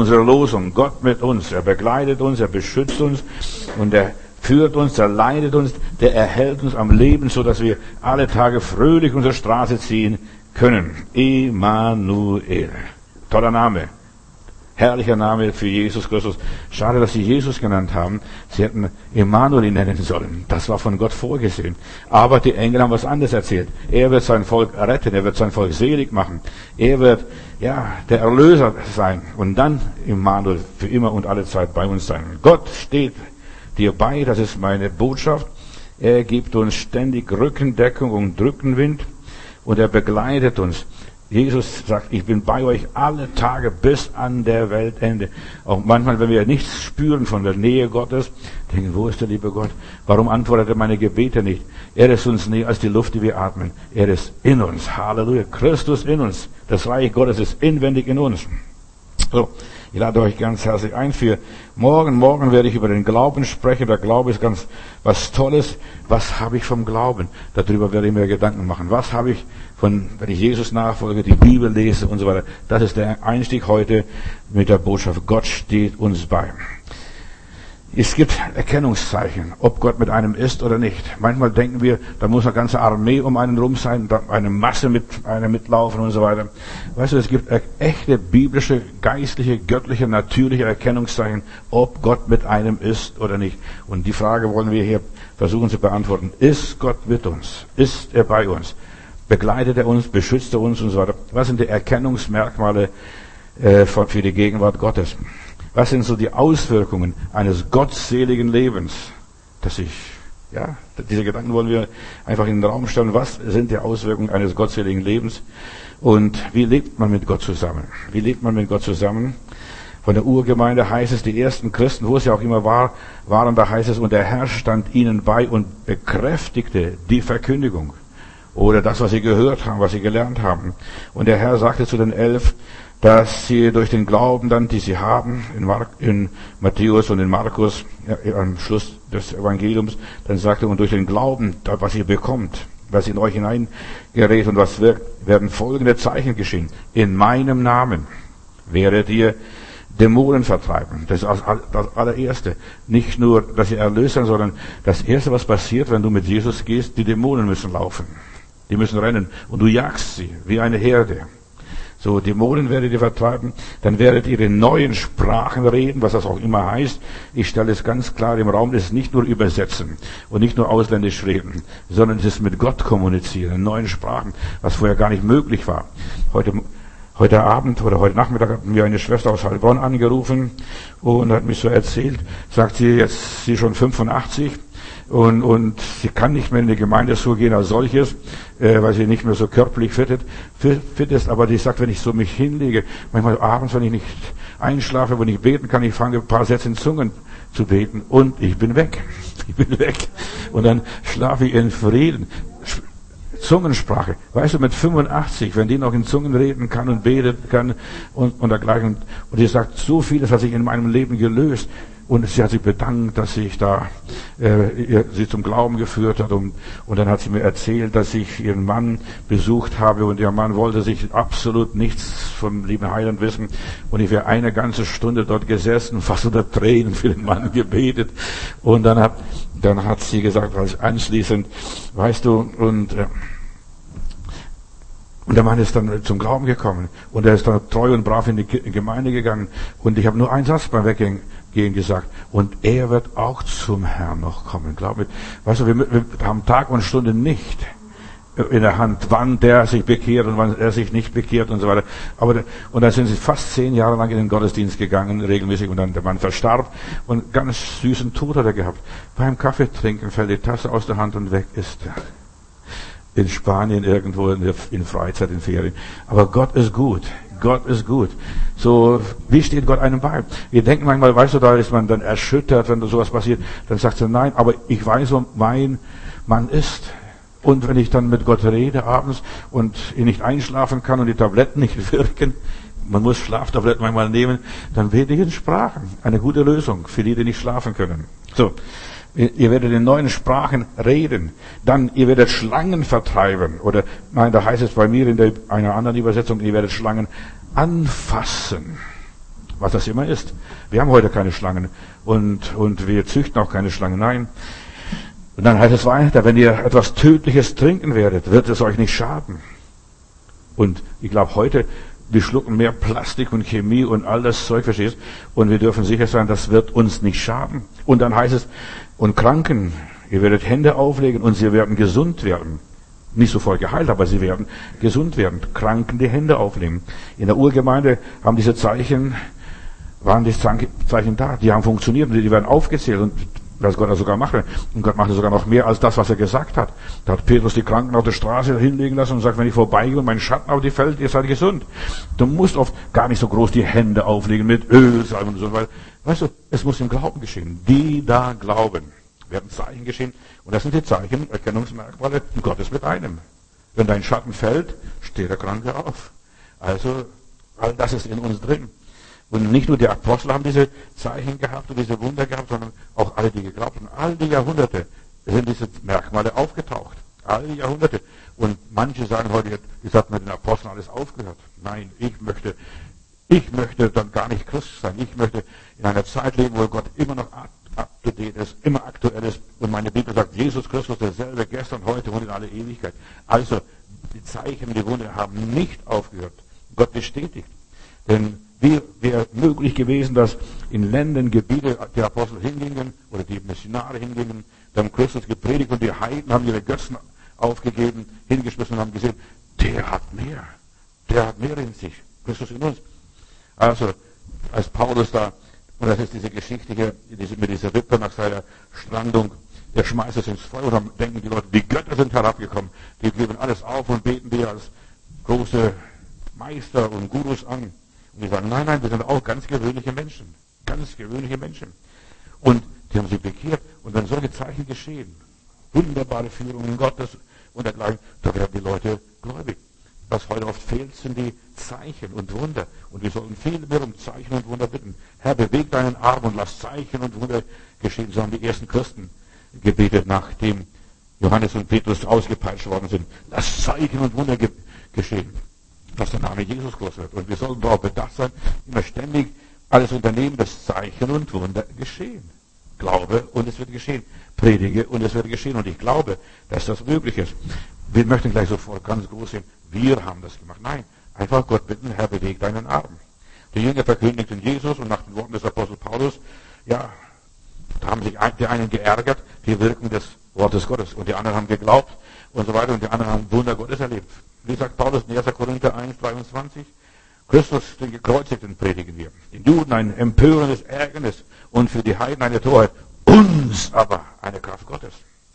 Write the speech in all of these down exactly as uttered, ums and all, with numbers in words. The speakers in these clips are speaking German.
unsere Losung. Gott mit uns. Er begleitet uns, er beschützt uns und er führt uns, er leitet uns, der erhält uns am Leben, so dass wir alle Tage fröhlich unsere Straße ziehen können. Immanuel. Toller Name. Herrlicher Name für Jesus Christus. Schade, dass sie Jesus genannt haben. Sie hätten Immanuel nennen sollen. Das war von Gott vorgesehen. Aber die Engel haben was anderes erzählt. Er wird sein Volk retten. Er wird sein Volk selig machen. Er wird, ja, der Erlöser sein. Und dann Immanuel für immer und alle Zeit bei uns sein. Gott steht dir bei. Das ist meine Botschaft. Er gibt uns ständig Rückendeckung und Rückenwind. Und er begleitet uns. Jesus sagt, ich bin bei euch alle Tage bis an der Weltende. Auch manchmal, wenn wir nichts spüren von der Nähe Gottes, denken, wo ist der liebe Gott? Warum antwortet er meine Gebete nicht? Er ist uns näher als die Luft, die wir atmen. Er ist in uns. Halleluja. Christus in uns. Das Reich Gottes ist inwendig in uns. So, ich lade euch ganz herzlich ein für morgen. Morgen werde ich über den Glauben sprechen. Der Glaube ist ganz was Tolles. Was habe ich vom Glauben? Darüber werde ich mir Gedanken machen. Was habe ich von, wenn ich Jesus nachfolge, die Bibel lese und so weiter. Das ist der Einstieg heute mit der Botschaft. Gott steht uns bei. Es gibt Erkennungszeichen, ob Gott mit einem ist oder nicht. Manchmal denken wir, da muss eine ganze Armee um einen rum sein, eine Masse mit einem mitlaufen und so weiter. Weißt du, es gibt echte biblische, geistliche, göttliche, natürliche Erkennungszeichen, ob Gott mit einem ist oder nicht. Und die Frage wollen wir hier versuchen zu beantworten. Ist Gott mit uns? Ist er bei uns? Begleitet er uns? Beschützt er uns und so weiter? Was sind die Erkennungsmerkmale äh, für die Gegenwart Gottes? Was sind so die Auswirkungen eines gottseligen Lebens? Dass ich, ja, diese Gedanken wollen wir einfach in den Raum stellen. Was sind die Auswirkungen eines gottseligen Lebens? Und wie lebt man mit Gott zusammen? Wie lebt man mit Gott zusammen? Von der Urgemeinde heißt es, die ersten Christen, wo es ja auch immer war, waren, da heißt es, und der Herr stand ihnen bei und bekräftigte die Verkündigung. Oder das, was sie gehört haben, was sie gelernt haben. Und der Herr sagte zu den Elf, dass sie durch den Glauben dann, die sie haben, in, Mark, in Matthäus und in Markus, ja, am Schluss des Evangeliums, dann sagte er, und durch den Glauben, was ihr bekommt, was in euch hineingerät und was wirkt, werden folgende Zeichen geschehen. In meinem Namen werdet ihr Dämonen vertreiben. Das ist das allererste. Nicht nur, dass ihr erlöst seid, sondern das erste, was passiert, wenn du mit Jesus gehst, die Dämonen müssen laufen. Die müssen rennen. Und du jagst sie, wie eine Herde. So, Dämonen werdet ihr vertreiben, dann werdet ihr in neuen Sprachen reden, was das auch immer heißt. Ich stelle es ganz klar im Raum, es ist nicht nur übersetzen und nicht nur ausländisch reden, sondern es ist mit Gott kommunizieren, in neuen Sprachen, was vorher gar nicht möglich war. Heute, heute Abend oder heute Nachmittag hat mir eine Schwester aus Heilbronn angerufen und hat mich so erzählt, sagt sie, jetzt sie schon fünfundachtzig, Und, und sie kann nicht mehr in die Gemeinde so gehen als solches, äh, weil sie nicht mehr so körperlich fit ist, fit ist. Aber die sagt, wenn ich so mich hinlege, manchmal abends, wenn ich nicht einschlafe, wenn ich beten kann, ich fange ein paar Sätze in Zungen zu beten und ich bin weg. Ich bin weg. Und dann schlafe ich in Frieden. Zungensprache. Weißt du, mit fünfundachtzig, wenn die noch in Zungen reden kann und betet kann und, und dergleichen. Und die sagt, so vieles hat sich in meinem Leben gelöst. Und sie hat sich bedankt, dass ich da äh, sie zum Glauben geführt hat. Und, und dann hat sie mir erzählt, dass ich ihren Mann besucht habe. Und ihr Mann wollte sich absolut nichts vom lieben Heiland wissen. Und ich wäre eine ganze Stunde dort gesessen, fast unter Tränen für den Mann gebetet. Und dann hat, dann hat sie gesagt, als anschließend, weißt du, und... Äh, Und der Mann ist dann zum Glauben gekommen. Und er ist dann treu und brav in die Gemeinde gegangen. Und ich habe nur einen Satz beim Weggehen gesagt. Und er wird auch zum Herrn noch kommen. Glaub mir. Weißt du, wir, wir haben Tag und Stunde nicht in der Hand, wann der sich bekehrt und wann er sich nicht bekehrt und so weiter. Aber, und dann sind sie fast zehn Jahre lang in den Gottesdienst gegangen, regelmäßig. Und dann der Mann verstarb. Und ganz süßen Tod hat er gehabt. Beim Kaffeetrinken fällt die Tasse aus der Hand und weg ist er. In Spanien irgendwo in, der, in Freizeit, in Ferien. Aber Gott ist gut. Gott ist gut. So, wie steht Gott einem bei? Wir denken manchmal, weißt du, da ist man dann erschüttert, wenn sowas passiert. Dann sagt er, nein, aber ich weiß, wo mein Mann ist. Und wenn ich dann mit Gott rede abends und ihn nicht einschlafen kann und die Tabletten nicht wirken, man muss Schlaftabletten manchmal nehmen, dann bete ich in Sprachen. Eine gute Lösung für die, die nicht schlafen können. So. Ihr werdet in neuen Sprachen reden. Dann, ihr werdet Schlangen vertreiben. Oder, nein, da heißt es bei mir in der, einer anderen Übersetzung, ihr werdet Schlangen anfassen. was das immer ist. Wir haben heute keine Schlangen und, und wir züchten auch keine Schlangen. Nein. Und dann heißt es weiter, wenn ihr etwas Tödliches trinken werdet, wird es euch nicht schaden. Und ich glaube heute, wir schlucken mehr Plastik und Chemie und all das Zeug, verstehst? Und wir dürfen sicher sein, das wird uns nicht schaden. Und dann heißt es, und Kranken, ihr werdet Hände auflegen und sie werden gesund werden. Nicht sofort geheilt, aber sie werden gesund werden. Kranken die Hände auflegen. In der Urgemeinde haben diese Zeichen, waren die Zeichen da, die haben funktioniert und die werden aufgezählt und was Gott da sogar machte. Und Gott machte sogar noch mehr als das, was er gesagt hat. Da hat Petrus die Kranken auf der Straße hinlegen lassen und sagt, wenn ich vorbeigehe und mein Schatten auf die fällt, ihr seid gesund. Du musst oft gar nicht so groß die Hände auflegen mit Öl, Salben und so, weil, weißt du, es muss im Glauben geschehen. Die da glauben, werden Zeichen geschehen. Und das sind die Zeichen, Erkennungsmerkmale, Gott ist mit einem. Wenn dein Schatten fällt, steht der Kranke auf. Also, all das ist in uns drin. Und nicht nur die Apostel haben diese Zeichen gehabt und diese Wunder gehabt, sondern auch alle, die geglaubt haben. All die Jahrhunderte sind diese Merkmale aufgetaucht. All die Jahrhunderte. Und manche sagen heute, das hat mit den Aposteln alles aufgehört. Nein, ich möchte, ich möchte dann gar nicht Christ sein. Ich möchte in einer Zeit leben, wo Gott immer noch up to date ist, immer aktuell ist. Und meine Bibel sagt, Jesus Christus derselbe gestern, heute und in alle Ewigkeit. Also, die Zeichen, die Wunder haben nicht aufgehört. Gott bestätigt. Denn wie wäre möglich gewesen, dass in Ländern, Gebiete die Apostel hingingen oder die Missionare hingingen, dann Christus gepredigt und die Heiden haben ihre Götzen aufgegeben, hingeschmissen und haben gesehen, der hat mehr. Der hat mehr in sich. Christus in uns. Also, als Paulus da, und das ist diese Geschichte hier diese, mit dieser Witwe nach seiner Strandung, der schmeißt es ins Feuer und dann denken die Leute, die Götter sind herabgekommen. Die geben alles auf und beten die als große Meister und Gurus an. Und die sagen, nein, nein, wir sind auch ganz gewöhnliche Menschen. Ganz gewöhnliche Menschen. Und die haben sich bekehrt. Und wenn solche Zeichen geschehen, wunderbare Führungen Gottes und dergleichen, da werden die Leute gläubig. Was heute oft fehlt, sind die Zeichen und Wunder. Und wir sollten viel mehr um Zeichen und Wunder bitten. Herr, beweg deinen Arm und lass Zeichen und Wunder geschehen. So haben die ersten Christen gebetet, nachdem Johannes und Petrus ausgepeitscht worden sind. Lass Zeichen und Wunder ge- geschehen. Dass der Name Jesus groß wird. Und wir sollten darauf bedacht sein, immer ständig alles unternehmen, dass Zeichen und Wunder geschehen. Glaube und es wird geschehen. Predige und es wird geschehen. Und ich glaube, dass das möglich ist. Wir möchten gleich sofort ganz groß sehen, wir haben das gemacht. Nein, einfach Gott bitten, Herr, beweg deinen Arm. Die Jünger verkündigten Jesus und nach den Worten des Apostel Paulus, ja, da haben sich die einen geärgert, die Wirkung des Wortes Gottes. Und die anderen haben geglaubt und so weiter. Und die anderen haben Wunder Gottes erlebt. Wie sagt Paulus in erster Korinther eins, dreiundzwanzig? Christus, den Gekreuzigten, predigen wir. Den Juden ein empörendes Ärgernis und für die Heiden eine Torheit. Uns aber eine Kraft Gottes.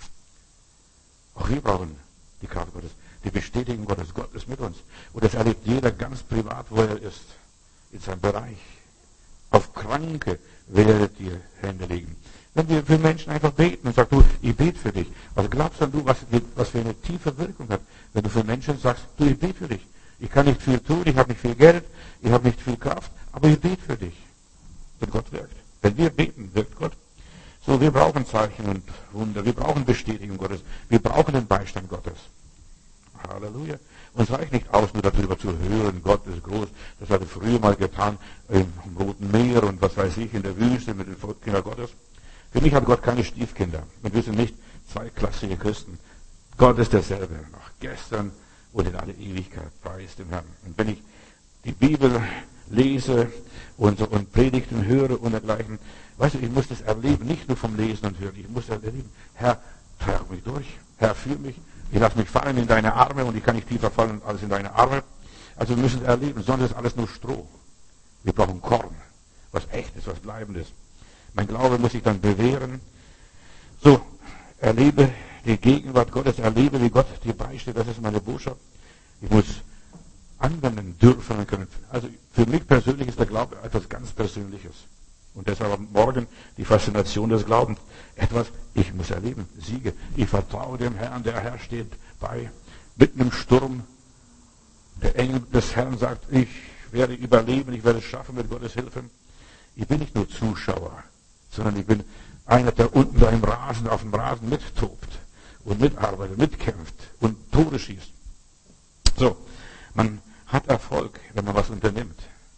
Auch wir brauchen die Kraft Gottes. Die Bestätigung Gottes. Gott ist mit uns. Und das erlebt jeder ganz privat, wo er ist. In seinem Bereich. Auf Kranke werdet ihr Hände legen. Wenn wir für Menschen einfach beten und sagen, du, ich bete für dich. Was glaubst dann du, was, was für eine tiefe Wirkung hat, wenn du für Menschen sagst, du, ich bete für dich. Ich kann nicht viel tun, ich habe nicht viel Geld, ich habe nicht viel Kraft, aber ich bete für dich. Wenn Gott wirkt. Wenn wir beten, wirkt Gott. So, wir brauchen Zeichen und Wunder, wir brauchen Bestätigung Gottes, wir brauchen den Beistand Gottes. Halleluja. Uns reicht nicht aus, nur darüber zu hören, Gott ist groß. Das hat er früher mal getan, im Roten Meer und was weiß ich, in der Wüste mit den Kindern Gottes. Für mich hat Gott keine Stiefkinder. Und wir sind nicht zweiklassige Christen. Gott ist derselbe, noch gestern und in alle Ewigkeit. Preis dem Herrn. Und wenn ich die Bibel lese und, so, und Predigten höre und dergleichen, weißt du, ich muss das erleben, nicht nur vom Lesen und Hören. Ich muss das erleben. Herr, trag mich durch. Herr, führ mich. Ich lasse mich fallen in deine Arme und ich kann nicht tiefer fallen als in deine Arme. Also wir müssen es erleben, sonst ist alles nur Stroh. Wir brauchen Korn, was echt ist, was bleibend ist. Mein Glaube muss sich dann bewähren. So, erlebe die Gegenwart Gottes, erlebe, wie Gott dir beisteht. Das ist meine Botschaft. Ich muss anwenden dürfen und können. Also für mich persönlich ist der Glaube etwas ganz Persönliches. Und deshalb am Morgen die Faszination des Glaubens. Etwas, ich muss erleben, Siege. Ich vertraue dem Herrn, der Herr steht bei. Mitten im Sturm. Der Engel des Herrn sagt, ich werde überleben, ich werde es schaffen mit Gottes Hilfe. Ich bin nicht nur Zuschauer, sondern ich bin einer, der unten da im Rasen, auf dem Rasen mittobt und mitarbeitet, mitkämpft und Tore schießt. So, man hat Erfolg, wenn man was unternimmt.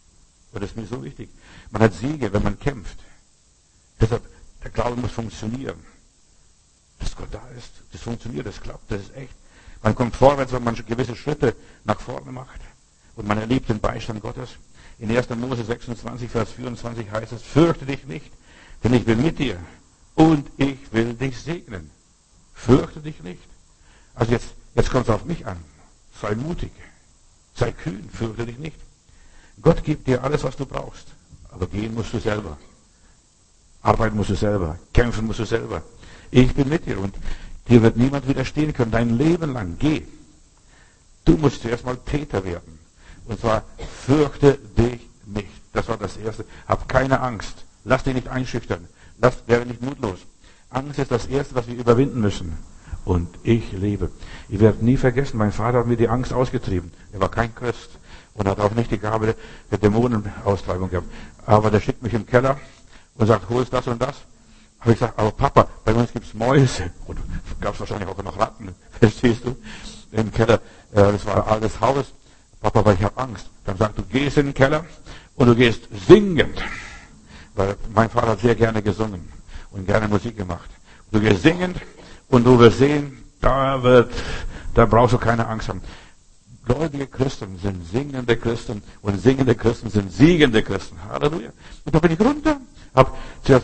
Und das ist mir so wichtig. Man hat Siege, wenn man kämpft. Deshalb, der Glaube muss funktionieren. Dass Gott da ist, das funktioniert, das klappt, das ist echt. Man kommt vorwärts, wenn man gewisse Schritte nach vorne macht. Und man erlebt den Beistand Gottes. In erster Mose sechsundzwanzig, Vers vierundzwanzig heißt es, fürchte dich nicht, denn ich bin mit dir und ich will dich segnen. Fürchte dich nicht. Also jetzt, jetzt kommt es auf mich an. Sei mutig, sei kühn, fürchte dich nicht. Gott gibt dir alles, was du brauchst. Aber gehen musst du selber. Arbeiten musst du selber. Kämpfen musst du selber. Ich bin mit dir und dir wird niemand widerstehen können. Dein Leben lang. Geh. Du musst zuerst mal Täter werden. Und zwar, fürchte dich nicht. Das war das Erste. Hab keine Angst. Lass dich nicht einschüchtern. Lass, werde nicht mutlos. Angst ist das Erste, was wir überwinden müssen. Und ich lebe. Ich werde nie vergessen, mein Vater hat mir die Angst ausgetrieben. Er war kein Christ und hat auch nicht die Gabe der Dämonenaustreibung gehabt. Aber der schickt mich im Keller und sagt, holst das und das. Habe ich gesagt, aber Papa, bei uns gibt's Mäuse. Und gab es wahrscheinlich auch noch Ratten, verstehst du? Im Keller, äh, das war alles Haus. Papa, aber ich habe Angst. Dann sagt, du gehst in den Keller und du gehst singend. Weil mein Vater hat sehr gerne gesungen und gerne Musik gemacht. Du gehst singend und du wirst sehen, da wird, da brauchst du keine Angst haben. Gläubige Christen sind singende Christen und singende Christen sind siegende Christen. Halleluja. Und da bin ich runter, hab zuerst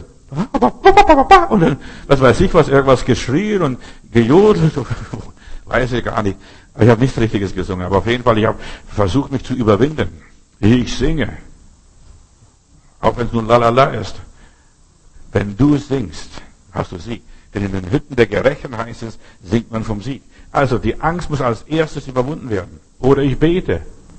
und dann, was weiß ich was, irgendwas geschrien und gejodelt, weiß ich gar nicht. Ich habe nichts Richtiges gesungen, aber auf jeden Fall, ich habe versucht, mich zu überwinden. Ich singe. Auch wenn es nur lalala ist. Wenn du singst, hast du Sieg. Denn in den Hütten der Gerechten heißt es, singt man vom Sieg. Also die Angst muss als erstes überwunden werden. Oder ich bete.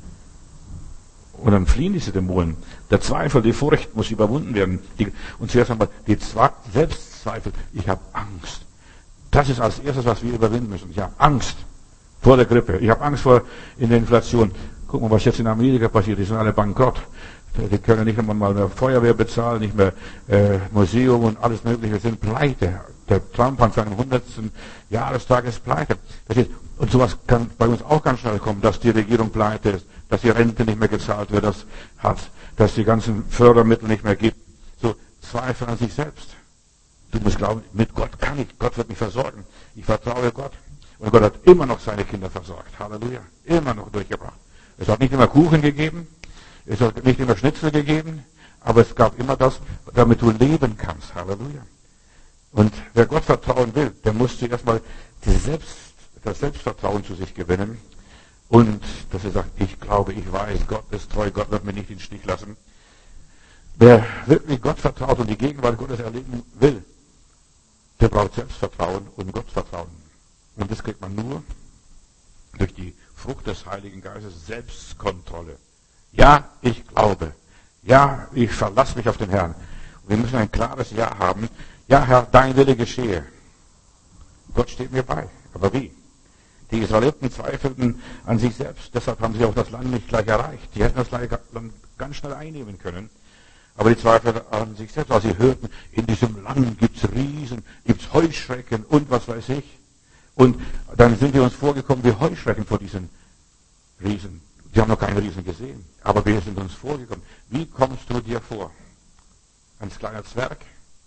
Und dann fliehen diese Dämonen. Der Zweifel, die Furcht muss überwunden werden. Die, und zuerst einmal die Zwa- Selbstzweifel. Ich habe Angst. Das ist als erstes, was wir überwinden müssen. Ich habe Angst vor der Grippe. Ich habe Angst vor in der Inflation. Guck mal, was jetzt in Amerika passiert. Die sind alle bankrott. Die können nicht einmal mehr Feuerwehr bezahlen, nicht mehr äh, Museum und alles Mögliche. Wir sind pleite. Der Trump an seinem hundertsten Jahrestag ist pleite. Und sowas kann bei uns auch ganz schnell kommen, dass die Regierung pleite ist, dass die Rente nicht mehr gezahlt wird, dass, hat, dass die ganzen Fördermittel nicht mehr gibt. So, Zweifel an sich selbst. Du musst glauben, mit Gott kann ich, Gott wird mich versorgen. Ich vertraue Gott. Und Gott hat immer noch seine Kinder versorgt. Halleluja. Immer noch durchgebracht. Es hat nicht immer Kuchen gegeben, es hat nicht immer Schnitzel gegeben, aber es gab immer das, damit du leben kannst. Halleluja. Und wer Gott vertrauen will, der muss zuerst mal die Selbst, das Selbstvertrauen zu sich gewinnen. Und dass er sagt, ich glaube, ich weiß, Gott ist treu, Gott wird mich nicht in den Stich lassen. Wer wirklich Gott vertraut und die Gegenwart Gottes erleben will, der braucht Selbstvertrauen und Gottvertrauen. Und das kriegt man nur durch die Frucht des Heiligen Geistes, Selbstkontrolle. Ja, ich glaube. Ja, ich verlasse mich auf den Herrn. Und wir müssen ein klares Ja haben. Ja, Herr, dein Wille geschehe. Gott steht mir bei. Aber wie? Die Israeliten zweifelten an sich selbst. Deshalb haben sie auch das Land nicht gleich erreicht. Die hätten das Land ganz schnell einnehmen können. Aber die zweifelten an sich selbst. Als sie hörten, in diesem Land gibt's Riesen, gibt's Heuschrecken und was weiß ich. Und dann sind wir uns vorgekommen wie Heuschrecken vor diesen Riesen. Wir haben noch keine Riesen gesehen. Aber wir sind uns vorgekommen. Wie kommst du dir vor? Ein kleiner Zwerg?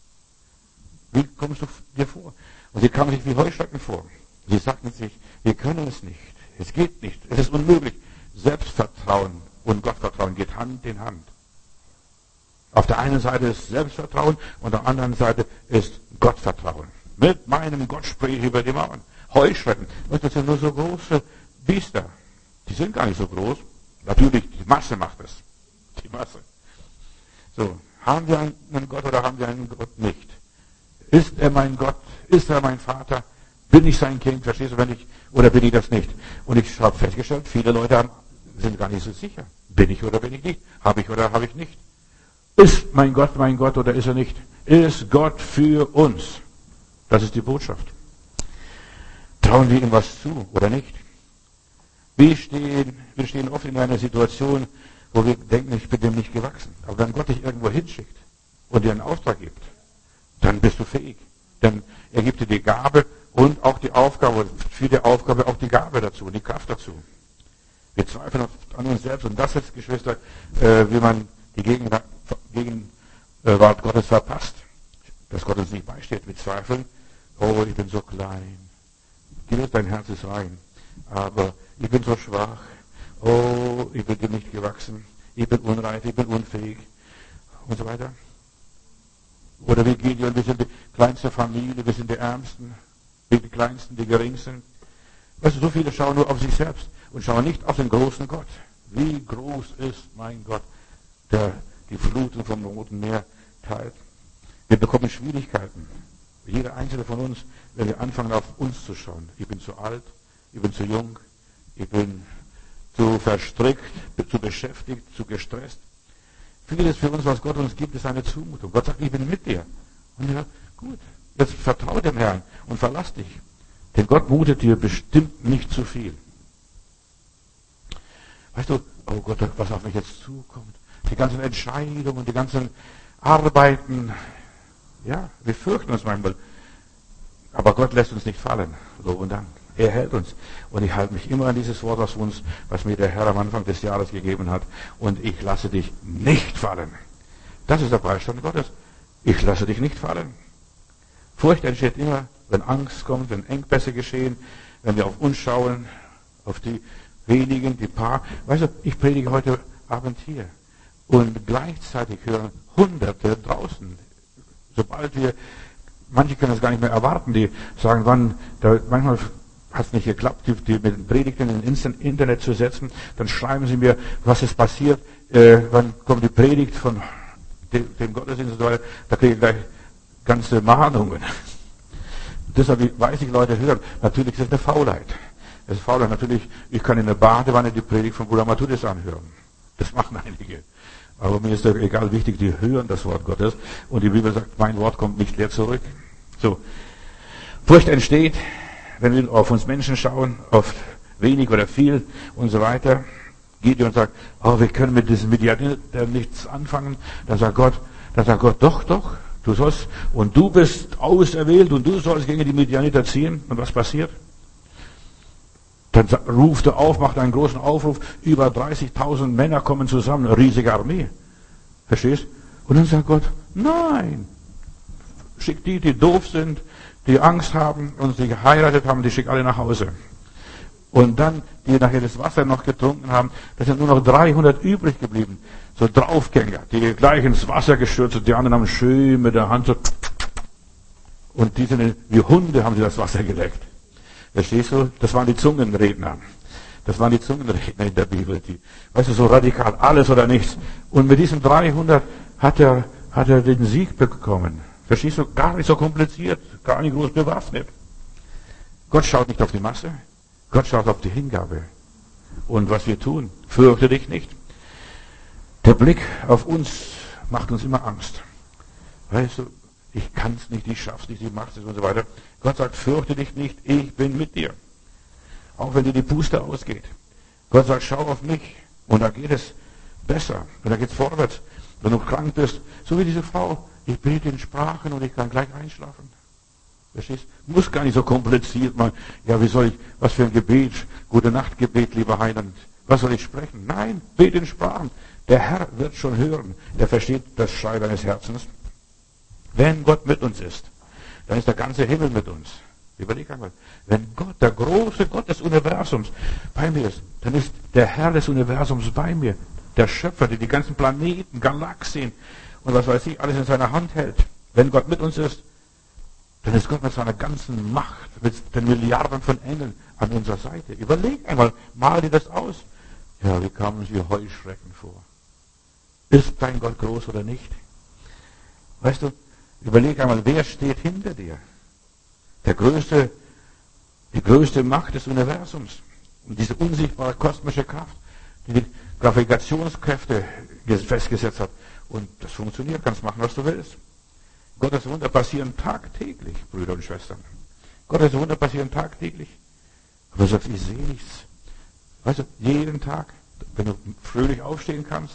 Wie kommst du dir vor? Und sie kamen sich wie Heuschrecken vor. Sie sagten sich, wir können es nicht. Es geht nicht. Es ist unmöglich. Selbstvertrauen und Gottvertrauen geht Hand in Hand. Auf der einen Seite ist Selbstvertrauen und auf der anderen Seite ist Gottvertrauen. Mit meinem Gott spreche ich über die Mauern. Heuschrecken. Und das sind nur so große Biester. Die sind gar nicht so groß. Natürlich, die Masse macht es. Die Masse. So, haben wir einen Gott oder haben wir einen Gott nicht? Ist er mein Gott? Ist er mein Vater? Bin ich sein Kind? Verstehst du, wenn ich, oder bin ich das nicht? Und ich habe festgestellt, viele Leute haben, sind gar nicht so sicher. Bin ich oder bin ich nicht? Habe ich oder habe ich nicht? Ist mein Gott mein Gott oder ist er nicht? Ist Gott für uns? Das ist die Botschaft. Trauen wir ihm was zu oder nicht? Wir stehen, wir stehen oft in einer Situation, wo wir denken, ich bin dem nicht gewachsen. Aber wenn Gott dich irgendwo hinschickt und dir einen Auftrag gibt, dann bist du fähig. Denn er gibt dir die Gabe und auch die Aufgabe, für die Aufgabe auch die Gabe dazu und die Kraft dazu. Wir zweifeln an uns selbst und das ist, Geschwister, äh, wie man die Gegenwart, Gegenwart Gottes verpasst, dass Gott uns nicht beisteht mit Zweifeln. Oh, ich bin so klein. Gewiss, dein Herz ist rein. Aber ich bin so schwach. Oh, ich bin dir nicht gewachsen. Ich bin unreif, ich bin unfähig. Und so weiter. Oder wie Gideon, wir sind die kleinste Familie, wir sind die Ärmsten, die Kleinsten, die Geringsten. Weißt du, so viele schauen nur auf sich selbst und schauen nicht auf den großen Gott. Wie groß ist mein Gott, der die Fluten vom Roten Meer teilt. Wir bekommen Schwierigkeiten. Jeder einzelne von uns, wenn wir anfangen, auf uns zu schauen. Ich bin zu alt, ich bin zu jung, ich bin zu verstrickt, zu beschäftigt, zu gestresst. Vieles für uns, was Gott uns gibt, ist eine Zumutung. Gott sagt, ich bin mit dir. Und ich sage, gut, jetzt vertraue dem Herrn und verlass dich. Denn Gott mutet dir bestimmt nicht zu viel. Weißt du, oh Gott, was auf mich jetzt zukommt. Die ganzen Entscheidungen, die ganzen Arbeiten. Ja, wir fürchten uns manchmal. Aber Gott lässt uns nicht fallen. Lob und Dank. Er hält uns. Und ich halte mich immer an dieses Wort aus uns, was mir der Herr am Anfang des Jahres gegeben hat. Und ich lasse dich nicht fallen. Das ist der Beistand Gottes. Ich lasse dich nicht fallen. Furcht entsteht immer, wenn Angst kommt, wenn Engpässe geschehen, wenn wir auf uns schauen, auf die wenigen, die paar. Weißt du, ich predige heute Abend hier. Und gleichzeitig hören Hunderte draußen. Sobald wir, manche können es gar nicht mehr erwarten, die sagen, wann, da, manchmal hat es nicht geklappt, die, die mit den Predigten in ins Internet zu setzen, dann schreiben sie mir, was ist passiert, äh, wann kommt die Predigt von dem, dem Gottesdienst und so weiter, da kriege ich gleich ganze Mahnungen. Deshalb weiß ich, Leute hören, natürlich ist es eine Faulheit. Es ist Faulheit, natürlich, ich kann in der Badewanne die Predigt von Bruder Matthäus anhören. Das machen einige. Aber mir ist doch egal, wichtig, die hören das Wort Gottes. Und die Bibel sagt, mein Wort kommt nicht leer zurück. So. Furcht entsteht, wenn wir auf uns Menschen schauen, auf wenig oder viel und so weiter. Gideon sagt, oh, wir können mit diesem Midianiter nichts anfangen. Dann sagt Gott, dann sagt Gott, doch, doch, du sollst, und du bist auserwählt und du sollst gegen die Midianiter ziehen. Und was passiert? Dann ruft er auf, macht einen großen Aufruf, über dreißigtausend Männer kommen zusammen, eine riesige Armee. Verstehst? Und dann sagt Gott, nein, schick die, die doof sind, die Angst haben und die geheiratet haben, die schick alle nach Hause. Und dann, die nachher das Wasser noch getrunken haben, da sind nur noch dreihundert übrig geblieben. So Draufgänger, die gleich ins Wasser gestürzt und die anderen haben schön mit der Hand so, und die sind wie Hunde haben sie das Wasser geleckt. Verstehst du? Das waren die Zungenredner. Das waren die Zungenredner in der Bibel. Die, weißt du, so radikal, alles oder nichts. Und mit diesen dreihundert hat er, hat er den Sieg bekommen. Verstehst du? Gar nicht so kompliziert, gar nicht groß bewaffnet. Gott schaut nicht auf die Masse. Gott schaut auf die Hingabe. Und was wir tun, fürchte dich nicht. Der Blick auf uns macht uns immer Angst. Weißt du, ich kann es nicht, ich schaff's nicht, ich mach's nicht und so weiter. Gott sagt, fürchte dich nicht, ich bin mit dir. Auch wenn dir die Puste ausgeht. Gott sagt, schau auf mich. Und da geht es besser. Und da geht's vorwärts. Wenn du krank bist, so wie diese Frau, ich bete in Sprachen und ich kann gleich einschlafen. Verstehst? Muss gar nicht so kompliziert machen. Ja, wie soll ich, was für ein Gebet, gute Nachtgebet, lieber Heiland. Was soll ich sprechen? Nein, bete in Sprachen. Der Herr wird schon hören. Er versteht das Schrei deines Herzens. Wenn Gott mit uns ist, dann ist der ganze Himmel mit uns. Überleg einmal, wenn Gott, der große Gott des Universums, bei mir ist, dann ist der Herr des Universums bei mir. Der Schöpfer, der die ganzen Planeten, Galaxien und was weiß ich, alles in seiner Hand hält. Wenn Gott mit uns ist, dann ist Gott mit seiner ganzen Macht, mit den Milliarden von Engeln an unserer Seite. Überleg einmal, mal dir das aus. Ja, wie kamen sie Heuschrecken vor? Ist dein Gott groß oder nicht? Weißt du, überleg einmal, wer steht hinter dir? Der größte, die größte Macht des Universums. Und diese unsichtbare kosmische Kraft, die die Gravitationskräfte festgesetzt hat. Und das funktioniert, kannst machen, was du willst. Gottes Wunder passieren tagtäglich, Brüder und Schwestern. Gottes Wunder passieren tagtäglich. Aber du sagst, ich sehe nichts. Weißt du, jeden Tag, wenn du fröhlich aufstehen kannst,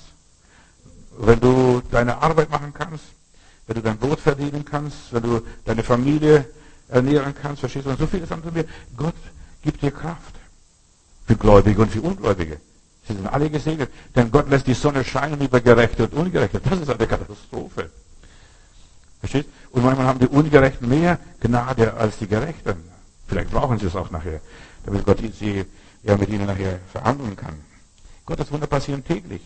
wenn du deine Arbeit machen kannst, wenn du dein Brot verdienen kannst, wenn du deine Familie ernähren kannst, verstehst du, und so vieles andere mehr. Gott gibt dir Kraft. Für Gläubige und für Ungläubige. Sie sind alle gesegnet. Denn Gott lässt die Sonne scheinen über Gerechte und Ungerechte. Das ist eine Katastrophe. Versteht? Und manchmal haben die Ungerechten mehr Gnade als die Gerechten. Vielleicht brauchen sie es auch nachher, damit Gott sie ja mit ihnen nachher verhandeln kann. Gottes Wunder passieren täglich.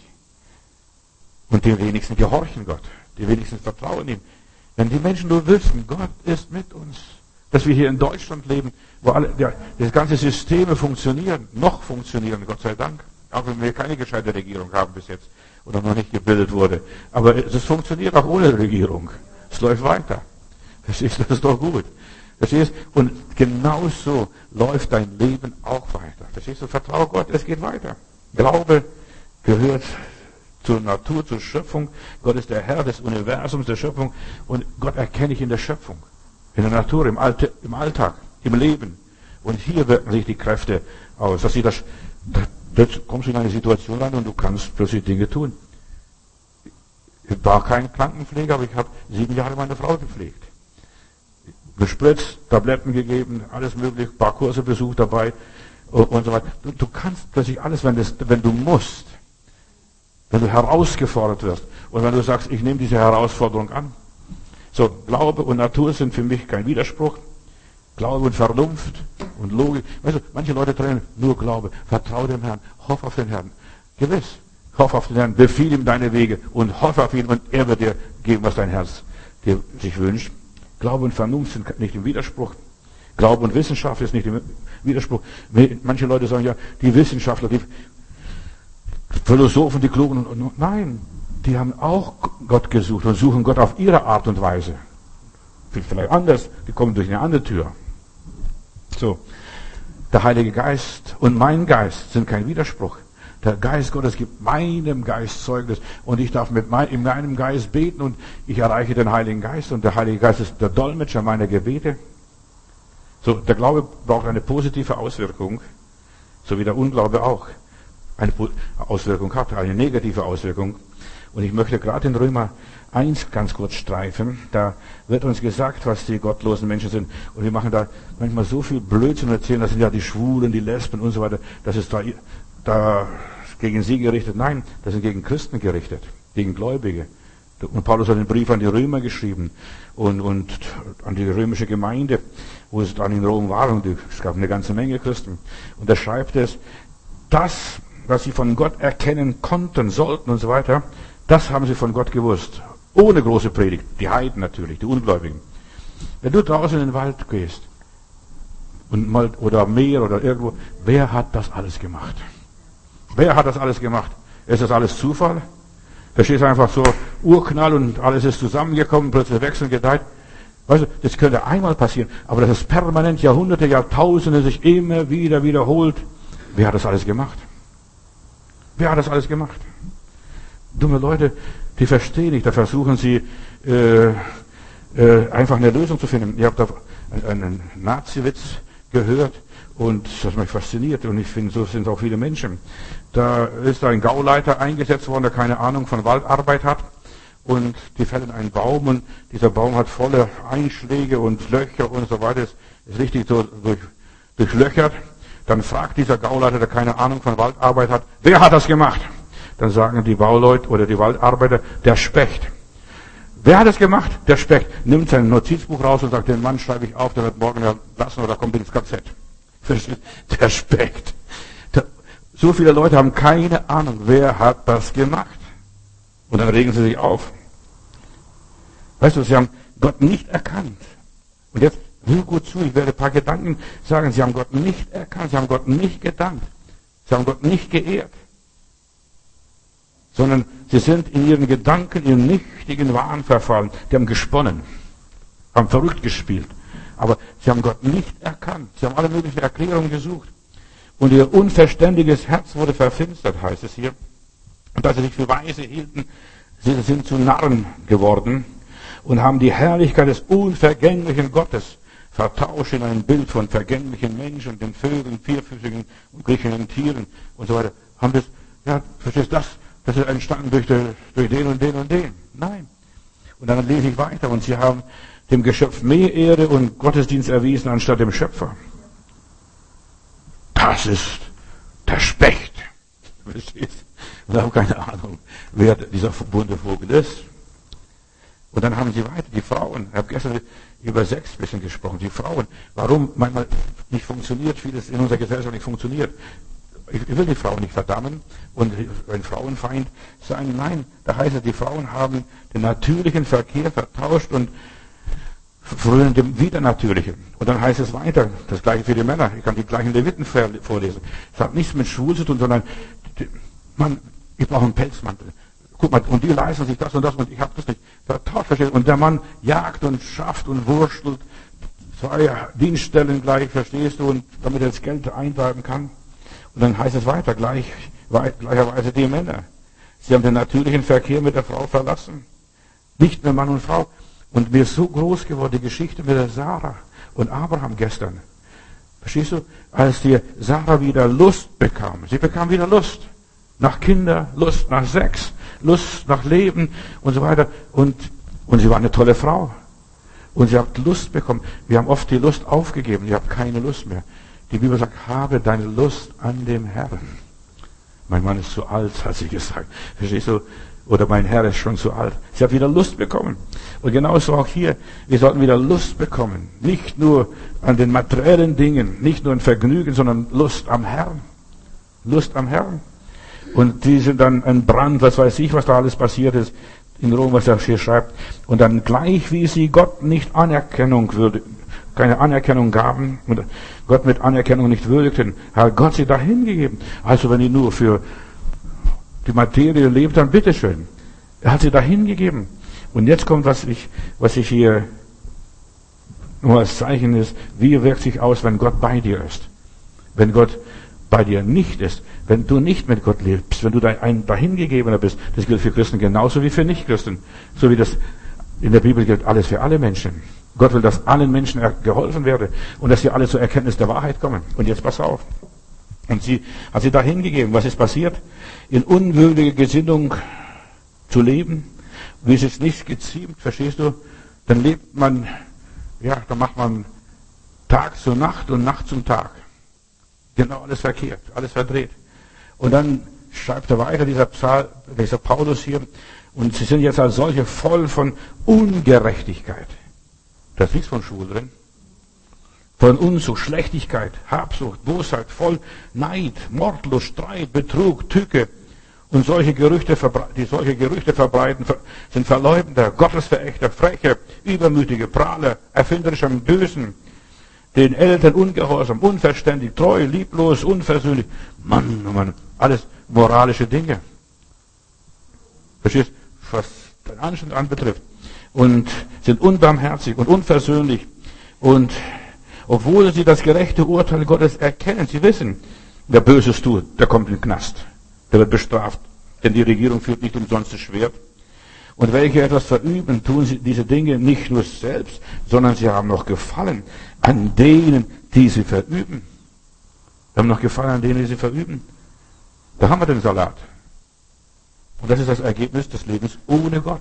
Und die wenigsten gehorchen Gott. Die wenigsten vertrauen ihm. Wenn die Menschen nur wüssten, Gott ist mit uns, dass wir hier in Deutschland leben, wo alle, ja, das ganze Systeme funktionieren, noch funktionieren, Gott sei Dank. Auch wenn wir keine gescheite Regierung haben bis jetzt oder noch nicht gebildet wurde. Aber es funktioniert auch ohne Regierung. Es läuft weiter. Verstehst du, das ist doch gut. Verstehst du? Und genauso läuft dein Leben auch weiter. Verstehst du? Vertraue Gott, es geht weiter. Glaube gehört zur Natur, zur Schöpfung. Gott ist der Herr des Universums, der Schöpfung. Und Gott erkenne ich in der Schöpfung, in der Natur, im, Alte, im Alltag, im Leben. Und hier wirken sich die Kräfte aus. Dass sie das, jetzt kommst du in eine Situation rein und du kannst plötzlich Dinge tun. Ich war kein Krankenpfleger, aber ich habe sieben Jahre meine Frau gepflegt. Gespritzt, Tabletten gegeben, alles mögliche, ein paar Kurse besucht dabei und so weiter. Du, du kannst plötzlich alles, wenn, das, wenn du musst, wenn du herausgefordert wirst und wenn du sagst, ich nehme diese Herausforderung an. So, Glaube und Natur sind für mich kein Widerspruch. Glaube und Vernunft und Logik. Weißt du, manche Leute trennen nur Glaube. Vertraue dem Herrn, hoff auf den Herrn. Gewiss, hoff auf den Herrn, befiehl ihm deine Wege und hoff auf ihn und er wird dir geben, was dein Herz dir sich wünscht. Glaube und Vernunft sind nicht im Widerspruch. Glaube und Wissenschaft ist nicht im Widerspruch. Manche Leute sagen ja, die Wissenschaftler, die Philosophen, die Klugen, und nein, die haben auch Gott gesucht und suchen Gott auf ihre Art und Weise. Vielleicht anders, die kommen durch eine andere Tür. So, der Heilige Geist und mein Geist sind kein Widerspruch. Der Geist Gottes gibt meinem Geist Zeugnis und ich darf mit mein, in meinem Geist beten und ich erreiche den Heiligen Geist und der Heilige Geist ist der Dolmetscher meiner Gebete. So, der Glaube braucht eine positive Auswirkung, so wie der Unglaube auch eine Auswirkung hat, eine negative Auswirkung. Und ich möchte gerade in Römer eins ganz kurz streifen. Da wird uns gesagt, was die gottlosen Menschen sind. Und wir machen da manchmal so viel Blödsinn und erzählen, das sind ja die Schwulen, die Lesben und so weiter. Das ist da, da gegen sie gerichtet. Nein, das sind gegen Christen gerichtet, gegen Gläubige. Und Paulus hat einen Brief an die Römer geschrieben und, und an die römische Gemeinde, wo es dann in Rom war. Und es gab eine ganze Menge Christen. Und da schreibt es, das, was sie von Gott erkennen konnten, sollten und so weiter, das haben sie von Gott gewusst. Ohne große Predigt. Die Heiden natürlich, die Ungläubigen. Wenn du draußen in den Wald gehst, und mal, oder am Meer oder irgendwo, wer hat das alles gemacht? Wer hat das alles gemacht? Ist das alles Zufall? Verstehst du, einfach so Urknall und alles ist zusammengekommen, plötzlich wechseln, gedeiht. Weißt du, das könnte einmal passieren, aber das ist permanent Jahrhunderte, Jahrtausende sich immer wieder wiederholt. Wer hat das alles gemacht? Wer hat das alles gemacht? Dumme Leute, die verstehen nicht, da versuchen sie äh, äh, einfach eine Lösung zu finden. Ich habe da einen, einen Nazi-Witz gehört und das hat mich fasziniert und ich finde, so sind auch viele Menschen. Da ist ein Gauleiter eingesetzt worden, der keine Ahnung von Waldarbeit hat und die fällen einen Baum und dieser Baum hat volle Einschläge und Löcher und so weiter, ist, ist richtig so durch, durchlöchert. Dann fragt dieser Gauleiter, der keine Ahnung von Waldarbeit hat, wer hat das gemacht? Dann sagen die Bauleute oder die Waldarbeiter, der Specht. Wer hat das gemacht? Der Specht. Nimmt sein Notizbuch raus und sagt, den Mann schreibe ich auf, der wird morgen entlassen oder kommt ins K Z. Der Specht. Der, so viele Leute haben keine Ahnung, wer hat das gemacht. Und dann regen sie sich auf. Weißt du, sie haben Gott nicht erkannt. Und jetzt, hör gut zu, ich werde ein paar Gedanken sagen, sie haben Gott nicht erkannt, sie haben Gott nicht gedankt, sie haben Gott nicht geehrt. Sondern sie sind in ihren Gedanken, ihren nichtigen Wahn verfallen. Die haben gesponnen, haben verrückt gespielt. Aber sie haben Gott nicht erkannt. Sie haben alle möglichen Erklärungen gesucht. Und ihr unverständiges Herz wurde verfinstert, heißt es hier. Und dass sie sich für Weise hielten, sie sind zu Narren geworden und haben die Herrlichkeit des unvergänglichen Gottes vertauscht in ein Bild von vergänglichen Menschen, den Vögeln, vierfüßigen und kriechenden Tieren und so weiter. Haben das, ja, verstehst du das? Das ist entstanden durch, den, durch den und den und den. Nein. Und dann lese ich weiter. Und sie haben dem Geschöpf mehr Ehre und Gottesdienst erwiesen, anstatt dem Schöpfer. Das ist der Specht. Verstehst? Und ich habe keine Ahnung, wer dieser bunte Vogel ist. Und dann haben sie weiter, die Frauen, ich habe gestern über Sex ein bisschen gesprochen, die Frauen, warum manchmal nicht funktioniert, vieles in unserer Gesellschaft nicht funktioniert. Ich will die Frauen nicht verdammen und ein Frauenfeind sein. Nein, da heißt es, die Frauen haben den natürlichen Verkehr vertauscht und frönen dem Widernatürlichen. Und dann heißt es weiter, das gleiche für die Männer. Ich kann die gleichen Leviten vorlesen. Es hat nichts mit schwul zu tun, sondern man, ich brauche einen Pelzmantel. Guck mal, und die leisten sich das und das und ich habe das nicht. Vertauscht, verstehst du? Und der Mann jagt und schafft und wurstelt zwei Dienststellen gleich, verstehst du, und damit er das Geld eintreiben kann. Und dann heißt es weiter, gleich, gleicherweise die Männer. Sie haben den natürlichen Verkehr mit der Frau verlassen. Nicht mehr Mann und Frau. Und mir ist so groß geworden, die Geschichte mit der Sarah und Abraham gestern. Verstehst du? Als die Sarah wieder Lust bekam. Sie bekam wieder Lust. Nach Kinder, Lust nach Sex, Lust nach Leben und so weiter. Und, und sie war eine tolle Frau. Und sie hat Lust bekommen. Wir haben oft die Lust aufgegeben. Sie hat keine Lust mehr. Die Bibel sagt, habe deine Lust an dem Herrn. Mein Mann ist zu alt, hat sie gesagt. Verstehst du? Oder mein Herr ist schon zu alt. Sie hat wieder Lust bekommen. Und genauso auch hier. Wir sollten wieder Lust bekommen. Nicht nur an den materiellen Dingen, nicht nur ein Vergnügen, sondern Lust am Herrn. Lust am Herrn. Und die sind dann ein Brand, was weiß ich, was da alles passiert ist. In Rom, was er hier schreibt. Und dann gleich, wie sie Gott nicht Anerkennung würde, keine Anerkennung gaben und Gott mit Anerkennung nicht würdigten, hat Gott sie dahin gegeben. Also wenn die nur für die Materie lebt, dann bitteschön. Er hat sie dahin gegeben. Und jetzt kommt, was ich, was ich hier nur als Zeichen ist, wie wirkt sich aus, wenn Gott bei dir ist. Wenn Gott bei dir nicht ist, wenn du nicht mit Gott lebst, wenn du ein dahingegebener bist, das gilt für Christen genauso wie für Nichtchristen. So wie das in der Bibel gilt, alles für alle Menschen. Gott will, dass allen Menschen geholfen werde und dass sie alle zur Erkenntnis der Wahrheit kommen. Und jetzt pass auf. Und sie hat sie dahin gegeben. Was ist passiert? In unwürdiger Gesinnung zu leben, wie es ist nicht geziemt, verstehst du? Dann lebt man, ja, dann macht man Tag zur Nacht und Nacht zum Tag. Genau alles verkehrt, alles verdreht. Und dann schreibt er weiter, dieser, Psalm, dieser Paulus hier, und sie sind jetzt als solche voll von Ungerechtigkeit. Da ist nichts von Schwul drin. Von Unzucht, Schlechtigkeit, Habsucht, Bosheit, voll Neid, Mordlust, Streit, Betrug, Tücke und solche Gerüchte, die solche Gerüchte verbreiten, sind Verleumder, Gottesverächter, Freche, Übermütige, Prahler, erfinderisch am Bösen, den Eltern ungehorsam, unverständig, treu, lieblos, unversöhnlich. Mann, oh Mann, alles moralische Dinge. Verstehst du, was den Anstand anbetrifft. Und sind unbarmherzig und unversöhnlich. Und obwohl sie das gerechte Urteil Gottes erkennen, sie wissen, wer Böses tut, der kommt in den Knast. Der wird bestraft. Denn die Regierung führt nicht umsonst das Schwert. Und welche etwas verüben, tun sie diese Dinge nicht nur selbst, sondern sie haben noch Gefallen an denen, die sie verüben. Sie haben noch Gefallen an denen, die sie verüben. Da haben wir den Salat. Und das ist das Ergebnis des Lebens ohne Gott.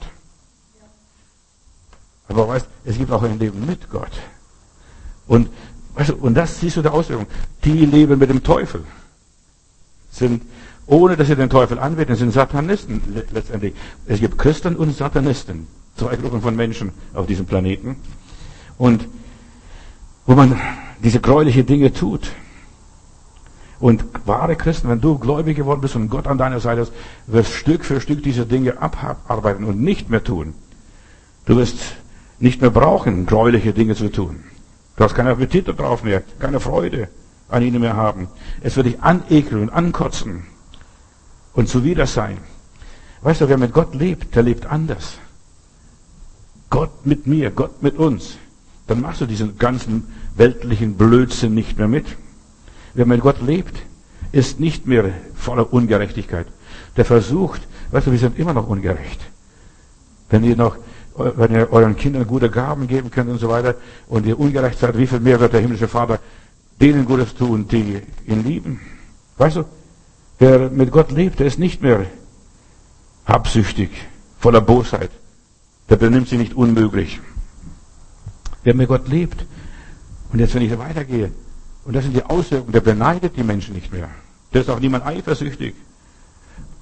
Aber weißt, es gibt auch ein Leben mit Gott. Und, weißt du, und das siehst du der Auswirkung. Die leben mit dem Teufel. Sind, ohne dass sie den Teufel anbeten, sind Satanisten letztendlich. Es gibt Christen und Satanisten. Zwei Gruppen von Menschen auf diesem Planeten. Und wo man diese gräuliche Dinge tut. Und wahre Christen, wenn du gläubig geworden bist und Gott an deiner Seite ist, wirst Stück für Stück diese Dinge abarbeiten und nicht mehr tun. Du wirst nicht mehr brauchen, gräuliche Dinge zu tun. Du hast keinen Appetit darauf mehr, keine Freude an ihnen mehr haben. Es wird dich anekeln und ankotzen und zuwider sein. Weißt du, wer mit Gott lebt, der lebt anders. Gott mit mir, Gott mit uns. Dann machst du diesen ganzen weltlichen Blödsinn nicht mehr mit. Wer mit Gott lebt, ist nicht mehr voller Ungerechtigkeit. Der versucht, weißt du, wir sind immer noch ungerecht. Wenn ihr noch wenn ihr euren Kindern gute Gaben geben könnt und so weiter, und ihr ungerecht seid, wie viel mehr wird der himmlische Vater denen Gutes tun, die ihn lieben? Weißt du, wer mit Gott lebt, der ist nicht mehr habsüchtig, voller Bosheit. Der benimmt sich nicht unmöglich. Wer mit Gott lebt, und jetzt, wenn ich weitergehe, und das sind die Auswirkungen, der beneidet die Menschen nicht mehr. Der ist auch niemand eifersüchtig.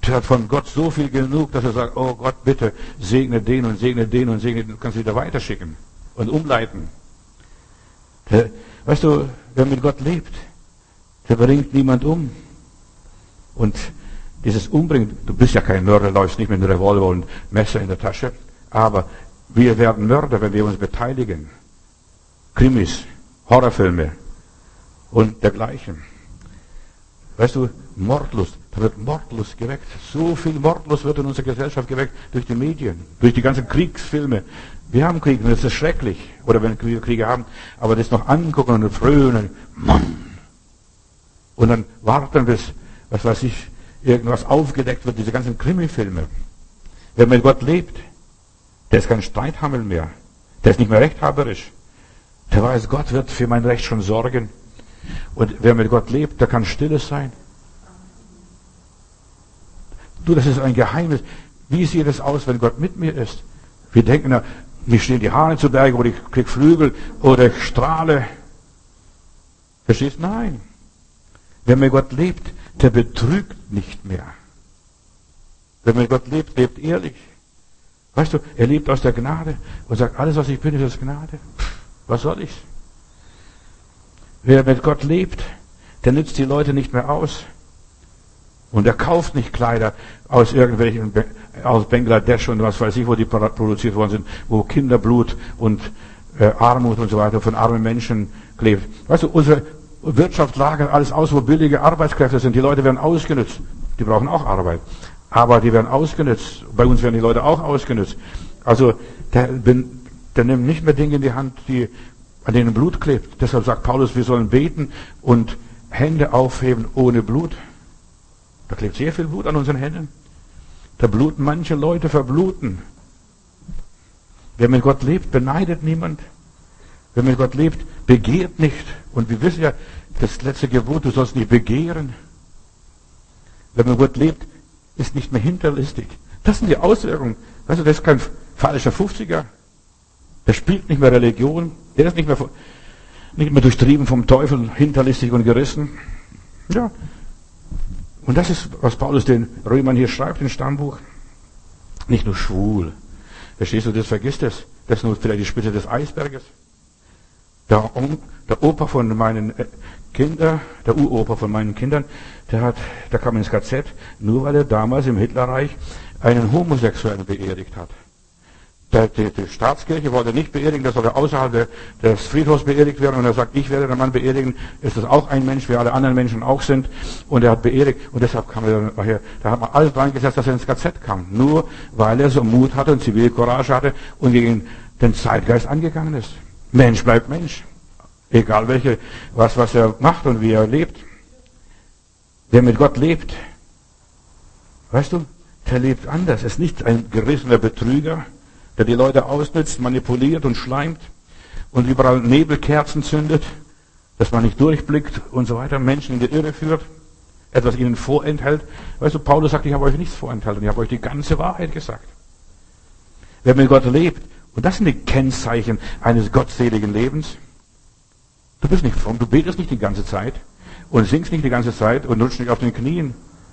der hat von Gott so viel genug, dass er sagt, oh Gott, bitte, segne den und segne den und segne den. Du kannst wieder weiterschicken und umleiten. Der, weißt du, wer mit Gott lebt, der bringt niemand um. Und dieses Umbringen, du bist ja kein Mörder, läufst nicht mit einem Revolver und Messer in der Tasche, aber wir werden Mörder, wenn wir uns beteiligen. Krimis, Horrorfilme und dergleichen. Weißt du, Mordlust, da wird Mordlust geweckt. So viel Mordlust wird in unserer Gesellschaft geweckt durch die Medien, durch die ganzen Kriegsfilme. Wir haben Krieg und das ist schrecklich. Oder wenn wir Kriege haben, aber das noch angucken und frönen. Mann! Und dann warten, bis, was weiß ich, irgendwas aufgedeckt wird, diese ganzen Krimifilme. Wer mit Gott lebt, der ist kein Streithammel mehr. Der ist nicht mehr rechthaberisch. Der weiß, Gott wird für mein Recht schon sorgen. Und wer mit Gott lebt, der kann stilles sein. Du, das ist ein Geheimnis. Wie sieht es aus, wenn Gott mit mir ist? Wir denken, na, mir stehen die Haare zu Berge oder ich krieg Flügel oder ich strahle. Verstehst? Nein. Wer mit Gott lebt, der betrügt nicht mehr. Wer mit Gott lebt, lebt ehrlich. Weißt du, er lebt aus der Gnade und sagt, alles was ich bin, ist aus Gnade. Pff, was soll ich's? Wer mit Gott lebt, der nützt die Leute nicht mehr aus. Und er kauft nicht Kleider aus irgendwelchen, aus Bangladesch und was weiß ich, wo die produziert worden sind, wo Kinderblut und äh, Armut und so weiter von armen Menschen klebt. Weißt du, unsere Wirtschaft lagert alles aus, wo billige Arbeitskräfte sind. Die Leute werden ausgenutzt. Die brauchen auch Arbeit. Aber die werden ausgenutzt. Bei uns werden die Leute auch ausgenutzt. Also, der, der nimmt nicht mehr Dinge in die Hand, die, an denen Blut klebt. Deshalb sagt Paulus, wir sollen beten und Hände aufheben ohne Blut. Da klebt sehr viel Blut an unseren Händen. Da bluten manche Leute, verbluten. Wer mit Gott lebt, beneidet niemand. Wer mit Gott lebt, begehrt nicht. Und wir wissen ja, das letzte Gebot, du sollst nicht begehren. Wer mit Gott lebt, ist nicht mehr hinterlistig. Das sind die Auswirkungen. Weißt du, das ist kein falscher fünfziger. Der spielt nicht mehr Religion. Der ist nicht mehr, nicht mehr durchtrieben vom Teufel, hinterlistig und gerissen. Ja. Und das ist, was Paulus den Römern hier schreibt, im Stammbuch. Nicht nur schwul. Verstehst du, das vergisst es. Das ist nur vielleicht die Spitze des Eisberges. Der, der Opa von meinen Kindern, der Uropa von meinen Kindern, der hat, der kam ins K Z, nur weil er damals im Hitlerreich einen Homosexuellen beerdigt hat. Der, die, die Staatskirche wollte nicht beerdigen, der sollte außerhalb der, des Friedhofs beerdigt werden. Und er sagt, ich werde den Mann beerdigen. Ist das auch ein Mensch, wie alle anderen Menschen auch sind? Und er hat beerdigt. Und deshalb kam er daher. Da hat man alles dran gesetzt, dass er ins K Z kam. Nur weil er so Mut hatte und Zivilcourage hatte und gegen den Zeitgeist angegangen ist. Mensch bleibt Mensch. Egal welche, was, was er macht und wie er lebt. Wer mit Gott lebt, weißt du, der lebt anders. Er ist nicht ein gerissener Betrüger, der die Leute ausnützt, manipuliert und schleimt und überall Nebelkerzen zündet, dass man nicht durchblickt und so weiter, Menschen in die Irre führt, etwas ihnen vorenthält. Weißt du, Paulus sagt, ich habe euch nichts vorenthalten, ich habe euch die ganze Wahrheit gesagt. Wer mit Gott lebt, und das sind die Kennzeichen eines gottseligen Lebens. Du bist nicht fromm, du betest nicht die ganze Zeit und singst nicht die ganze Zeit und rutschst nicht auf den Knien.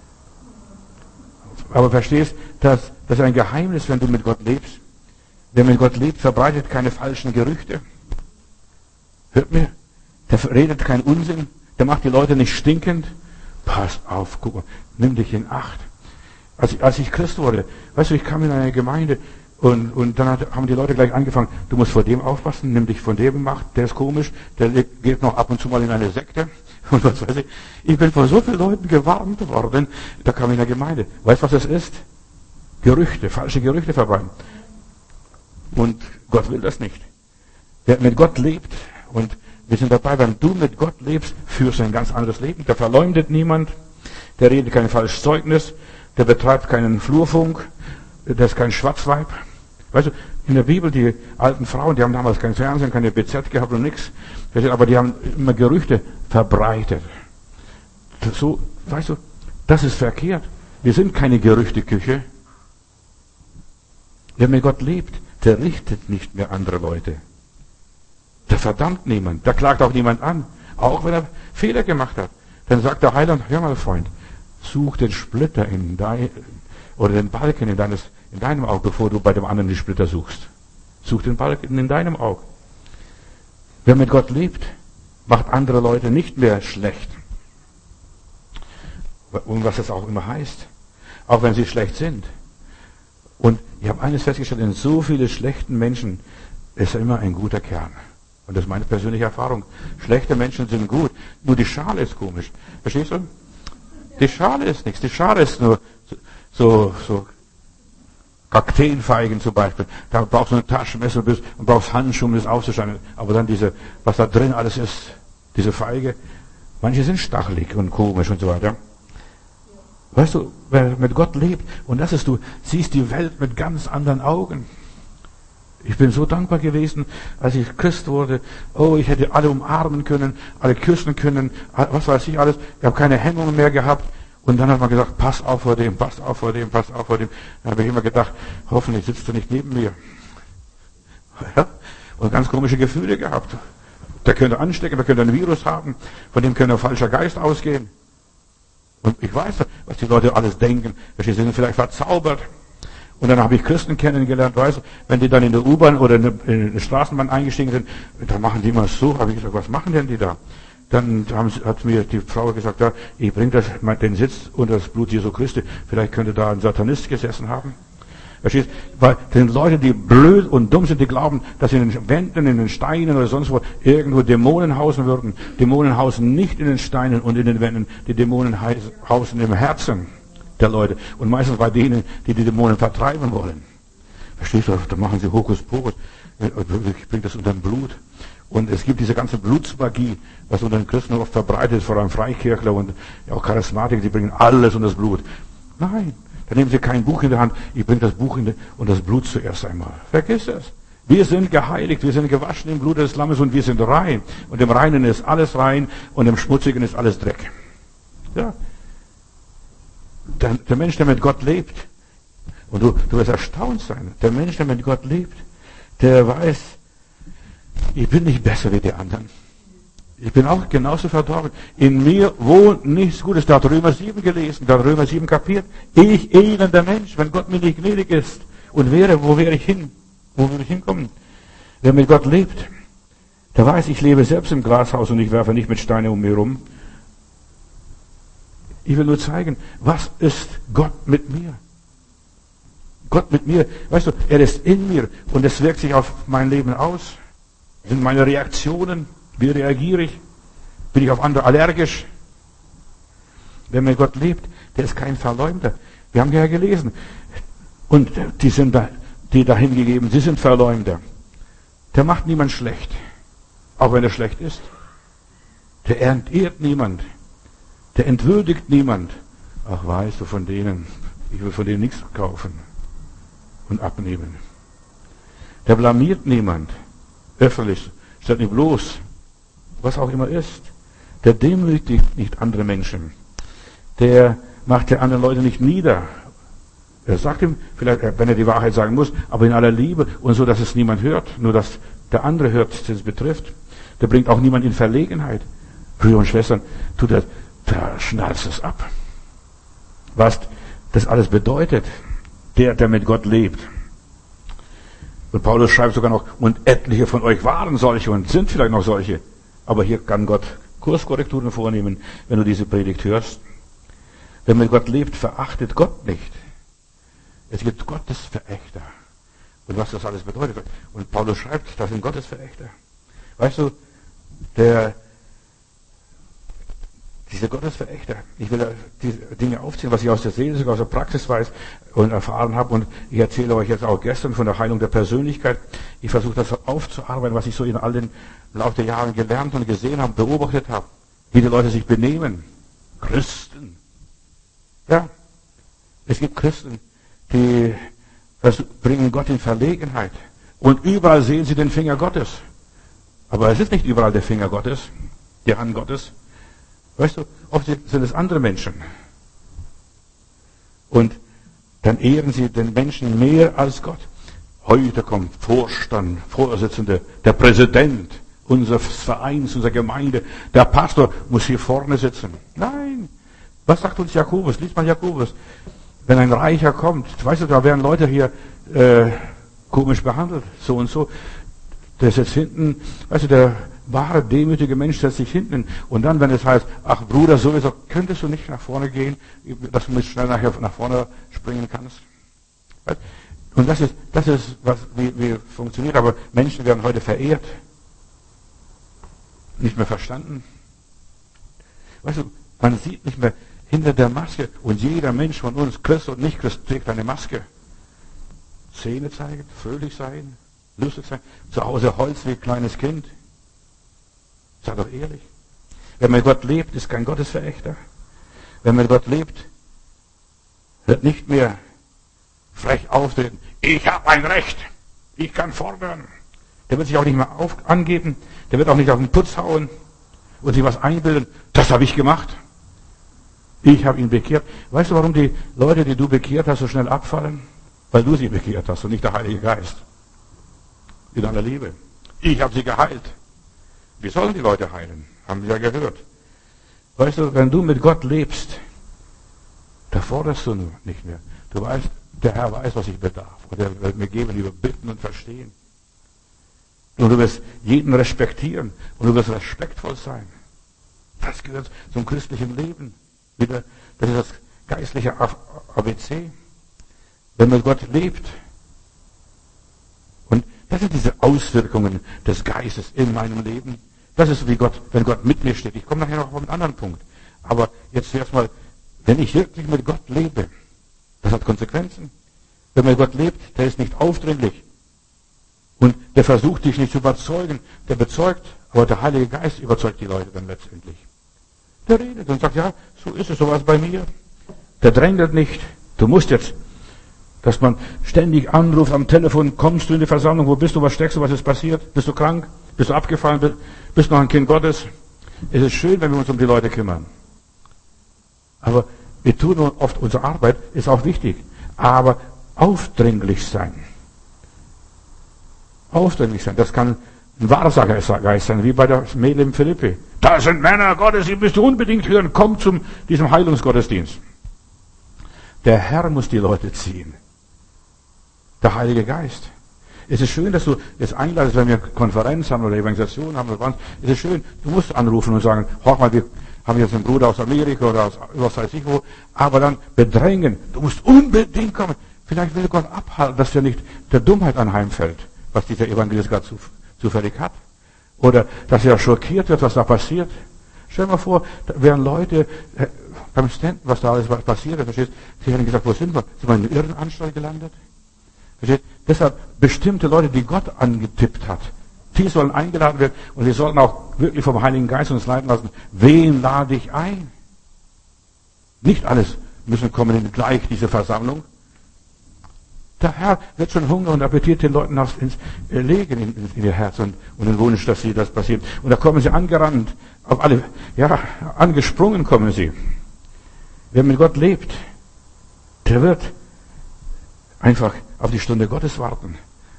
Aber verstehst, dass das ist ein Geheimnis, wenn du mit Gott lebst. Wer mit Gott lebt, verbreitet keine falschen Gerüchte. Hört mir? Der redet keinen Unsinn. Der macht die Leute nicht stinkend. Pass auf, guck mal, nimm dich in Acht. Als ich, als ich Christ wurde, weißt du, ich kam in eine Gemeinde und, und dann hat, haben die Leute gleich angefangen, du musst vor dem aufpassen, nimm dich von dem in Acht, der ist komisch, der geht noch ab und zu mal in eine Sekte. Und was weiß ich. Ich bin von so vielen Leuten gewarnt worden, da kam ich in der Gemeinde. Weißt du, was das ist? Gerüchte, falsche Gerüchte verbreiten. Und Gott will das nicht. Wer mit Gott lebt, und wir sind dabei, wenn du mit Gott lebst, führst du ein ganz anderes Leben. Der verleumdet niemand, der redet kein falsches Zeugnis, der betreibt keinen Flurfunk, der ist kein Schwarzweib. Weißt du, in der Bibel, die alten Frauen, die haben damals kein Fernsehen, keine B Z gehabt und nichts, aber die haben immer Gerüchte verbreitet. So, weißt du, das ist verkehrt. Wir sind keine Gerüchteküche. Wer mit Gott lebt, der richtet nicht mehr andere Leute. Der verdammt niemand. Der klagt auch niemand an. Auch wenn er Fehler gemacht hat. Dann sagt der Heiland, hör mal Freund, Such den Splitter in dein, oder den Balken in, deines, in deinem Auge, bevor du bei dem anderen die Splitter suchst. Such den Balken in deinem Auge. Wer mit Gott lebt, macht andere Leute nicht mehr schlecht. Und was das auch immer heißt. Auch wenn sie schlecht sind. Und ich habe eines festgestellt, in so vielen schlechten Menschen ist immer ein guter Kern. Und das ist meine persönliche Erfahrung. Schlechte Menschen sind gut, nur die Schale ist komisch. Verstehst du? Die Schale ist nichts. Die Schale ist nur so, so Kakteenfeigen zum Beispiel. Da brauchst du ein Taschenmesser und brauchst Handschuhe, um das aufzuschneiden. Aber dann diese, was da drin alles ist, diese Feige. Manche sind stachelig und komisch und so weiter. Weißt du, wer mit Gott lebt, und das ist, du siehst die Welt mit ganz anderen Augen. Ich bin so dankbar gewesen, als ich Christ wurde. Oh, ich hätte alle umarmen können, alle küssen können, was weiß ich alles. Ich habe keine Hemmungen mehr gehabt. Und dann hat man gesagt, pass auf vor dem, pass auf vor dem, pass auf vor dem. Dann habe ich immer gedacht, hoffentlich sitzt du nicht neben mir. Ja? Und ganz komische Gefühle gehabt. Der könnte anstecken, der könnte ein Virus haben, von dem könnte ein falscher Geist ausgehen. Und ich weiß, was die Leute alles denken. Sie sind vielleicht verzaubert. Und dann habe ich Christen kennengelernt, weißt du, wenn die dann in der U-Bahn oder in der Straßenbahn eingestiegen sind, dann machen die immer so. Habe ich gesagt, was machen denn die da? Dann haben, hat mir die Frau gesagt, ja, ich bringe das, den Sitz unter das Blut Jesu Christi. Vielleicht könnte da ein Satanist gesessen haben. Verstehst? Weil den Leute, die blöd und dumm sind, die glauben, dass in den Wänden, in den Steinen oder sonst wo irgendwo Dämonen hausen würden. Dämonen hausen nicht in den Steinen und in den Wänden. Die Dämonen hausen im Herzen der Leute. Und meistens bei denen, die die Dämonen vertreiben wollen. Verstehst du? Da machen sie Hokuspokus. Ich bringe das unter dem Blut. Und es gibt diese ganze Blutsmagie, was unter den Christen oft verbreitet ist, vor allem Freikirchler und auch Charismatiker, die bringen alles unter das Blut. Nein, da nehmen sie kein Buch in der Hand, ich bringe das Buch in die, und das Blut zuerst einmal. Vergiss es. Wir sind geheiligt, wir sind gewaschen im Blut des Lammes und wir sind rein. Und im Reinen ist alles rein und im Schmutzigen ist alles Dreck. Ja. Der, der Mensch, der mit Gott lebt, und du, du wirst erstaunt sein, der Mensch, der mit Gott lebt, der weiß, ich bin nicht besser wie die anderen. Ich bin auch genauso verdorben. In mir wohnt nichts Gutes. Da hat Römer sieben gelesen, da hat Römer sieben kapiert. Ich, elender Mensch, wenn Gott mir nicht gnädig ist und wäre, wo wäre ich hin? Wo würde ich hinkommen? Wer mit Gott lebt, der weiß, ich lebe selbst im Glashaus und ich werfe nicht mit Steinen um mich rum. Ich will nur zeigen, was ist Gott mit mir? Gott mit mir, weißt du, er ist in mir und es wirkt sich auf mein Leben aus. Sind meine Reaktionen, wie reagiere ich? Bin ich auf andere allergisch? Wer mit Gott lebt, der ist kein Verleumder. Wir haben ja gelesen. Und die sind da, die dahin gegeben, sie sind Verleumder. Der macht niemand schlecht, auch wenn er schlecht ist. Der entehrt niemand. Der entwürdigt niemand. Ach, weißt du, von denen, ich will von denen nichts kaufen und abnehmen. Der blamiert niemand. Öffentlich, stellt nicht bloß, was auch immer ist. Der demütigt nicht andere Menschen. Der macht die anderen Leute nicht nieder. Er sagt ihm, vielleicht, wenn er die Wahrheit sagen muss, aber in aller Liebe und so, dass es niemand hört, nur dass der andere hört, das es betrifft. Der bringt auch niemand in Verlegenheit. Brüder und Schwestern, tut er, da schnarzt es ab. Was das alles bedeutet, der, der mit Gott lebt. Und Paulus schreibt sogar noch, und etliche von euch waren solche und sind vielleicht noch solche. Aber hier kann Gott Kurskorrekturen vornehmen, wenn du diese Predigt hörst. Wer mit Gott lebt, verachtet Gott nicht. Es gibt Gottesverächter. Und was das alles bedeutet. Und Paulus schreibt, das sind Gottesverächter. Weißt du, der, diese Gottesverächter, ich will die Dinge aufziehen, was ich aus der Seele, sogar aus der Praxis weiß und erfahren habe. Und ich erzähle euch jetzt auch gestern von der Heilung der Persönlichkeit. Ich versuche das aufzuarbeiten, was ich so in all den Lauf der Jahre gelernt und gesehen habe, beobachtet habe. Wie die Leute sich benehmen. Christen. Ja. Es gibt Christen, die bringen Gott in Verlegenheit. Und überall sehen sie den Finger Gottes. Aber es ist nicht überall der Finger Gottes, die Hand Gottes. Weißt du, oft sind es andere Menschen. Und dann ehren sie den Menschen mehr als Gott. Heute kommt Vorstand, Vorsitzende, der Präsident unseres Vereins, unserer Gemeinde, der Pastor muss hier vorne sitzen. Nein, Was sagt uns Jakobus? Lies mal Jakobus. Wenn ein Reicher kommt, weißt du, da werden Leute hier äh, komisch behandelt, so und so. Der sitzt hinten, weißt du, der wahre, demütige Mensch setzt sich hinten. Und dann, wenn es heißt, ach Bruder, sowieso, könntest du nicht nach vorne gehen, dass du mit schnell nachher nach vorne springen kannst? Und das ist, das ist, was, wie, wie funktioniert. Aber Menschen werden heute verehrt. Nicht mehr verstanden. Weißt du, man sieht nicht mehr hinter der Maske. Und jeder Mensch von uns, Christ und nicht Christ, trägt eine Maske. Zähne zeigen, fröhlich sein, lustig sein. Zu Hause Holz wie ein kleines Kind. Sei doch ehrlich. Wer mit Gott lebt, ist kein Gottesverächter. Wer mit Gott lebt, wird nicht mehr frech auftreten. Ich habe ein Recht. Ich kann fordern. Der wird sich auch nicht mehr auf, angeben. Der wird auch nicht auf den Putz hauen und sich was einbilden. Das habe ich gemacht. Ich habe ihn bekehrt. Weißt du, warum die Leute, die du bekehrt hast, so schnell abfallen? Weil du sie bekehrt hast und nicht der Heilige Geist. In aller Liebe. Ich habe sie geheilt. Wie sollen die Leute heilen? Haben wir ja gehört. Weißt du, wenn du mit Gott lebst, da forderst du nur nicht mehr. Du weißt, der Herr weiß, was ich bedarf. Und er wird mir geben, über Bitten und Verstehen. Und du wirst jeden respektieren. Und du wirst respektvoll sein. Das gehört zum christlichen Leben. Wieder, das ist das geistliche A B C. Wenn man mit Gott lebt. Und das sind diese Auswirkungen des Geistes in meinem Leben. Das ist wie Gott, wenn Gott mit mir steht. Ich komme nachher noch auf einen anderen Punkt. Aber jetzt erstmal, wenn ich wirklich mit Gott lebe, das hat Konsequenzen. Wenn man mit Gott lebt, der ist nicht aufdringlich. Und der versucht dich nicht zu überzeugen. Der bezeugt, aber der Heilige Geist überzeugt die Leute dann letztendlich. Der redet und sagt, ja, so ist es, so war es bei mir. Der drängelt nicht. Du musst jetzt, dass man ständig anruft am Telefon, kommst du in die Versammlung, wo bist du, was steckst du, was ist passiert? Bist du krank? Bist du abgefallen? Bist du noch ein Kind Gottes? Es ist schön, wenn wir uns um die Leute kümmern. Aber wir tun oft unsere Arbeit, ist auch wichtig. Aber aufdringlich sein. Aufdringlich sein, das kann ein Wahrsagergeist sein, wie bei der Mädel in Philippi. Da sind Männer Gottes, die müsst ihr unbedingt hören, kommt zu diesem Heilungsgottesdienst. Der Herr muss die Leute ziehen. Der Heilige Geist. Es ist schön, dass du jetzt einladest, wenn wir Konferenz haben oder Evangelisation haben oder was. Es ist schön, du musst anrufen und sagen, hör mal, wir haben jetzt einen Bruder aus Amerika oder aus was weiß ich wo, aber dann bedrängen. Du musst unbedingt kommen. Vielleicht will Gott abhalten, dass dir nicht der Dummheit anheimfällt, was dieser Evangelist gerade zufällig hat. Oder dass er schockiert wird, was da passiert. Stell dir mal vor, da wären Leute äh, beim Ständen, was da alles passiert ist, verstehst? Sie hätten gesagt, wo sind wir? Sind wir in einer Irrenanstalt gelandet? Verstehst? Deshalb bestimmte Leute, die Gott angetippt hat, die sollen eingeladen werden und wir sollten auch wirklich vom Heiligen Geist uns leiten lassen. Wen lade ich ein? Nicht alles müssen kommen in gleich diese Versammlung. Der Herr wird schon Hunger und Appetit den Leuten aufs, ins, äh, legen in, in, in ihr Herz und, und den Wunsch, dass sie das passiert. Und da kommen sie angerannt, auf alle, ja, angesprungen kommen sie. Wer mit Gott lebt, der wird einfach auf die Stunde Gottes warten.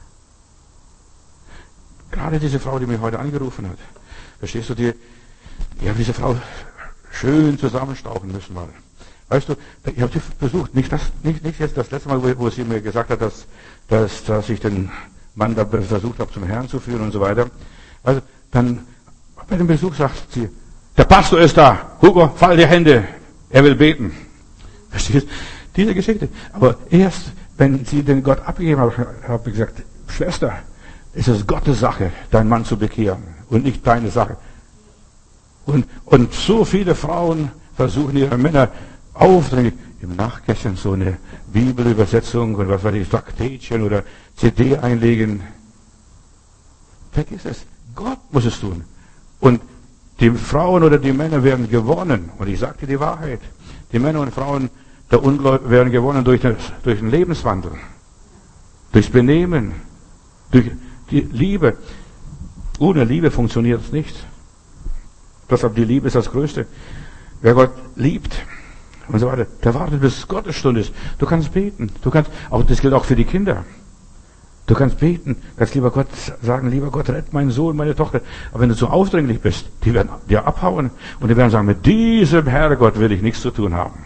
Gerade diese Frau, die mich heute angerufen hat. Verstehst du, die, die haben diese Frau schön zusammenstauchen müssen mal. Weißt du, ich habe sie besucht. Nicht, das, nicht, nicht jetzt das letzte Mal, wo, wo sie mir gesagt hat, dass, dass, dass ich den Mann da versucht habe, zum Herrn zu führen und so weiter. Also, dann bei dem Besuch sagt sie, der Pastor ist da. Hugo, fall die Hände. Er will beten. Verstehst du? Diese Geschichte. Aber erst, wenn sie den Gott abgegeben hat, habe ich gesagt, Schwester, es ist Gottes Sache, deinen Mann zu bekehren und nicht deine Sache. Und, und so viele Frauen versuchen ihre Männer aufdringlich im Nachkästchen so eine Bibelübersetzung und was weiß ich, Traktätchen oder C D einlegen. Vergiss es. Gott muss es tun. Und die Frauen oder die Männer werden gewonnen. Und ich sage dir die Wahrheit. Die Männer und Frauen der Ungläubigen werden gewonnen durch, das, durch den Lebenswandel. Durchs Benehmen. Durch die Liebe. Ohne Liebe funktioniert es nicht. Deshalb die Liebe ist das Größte. Wer Gott liebt und so weiter, der wartet, bis Gottes Stunde ist. Du kannst beten. Du kannst, auch das gilt auch für die Kinder. Du kannst beten, kannst lieber Gott sagen, lieber Gott, rett meinen Sohn, meine Tochter. Aber wenn du so aufdringlich bist, die werden dir abhauen und die werden sagen, mit diesem Herrgott will ich nichts zu tun haben.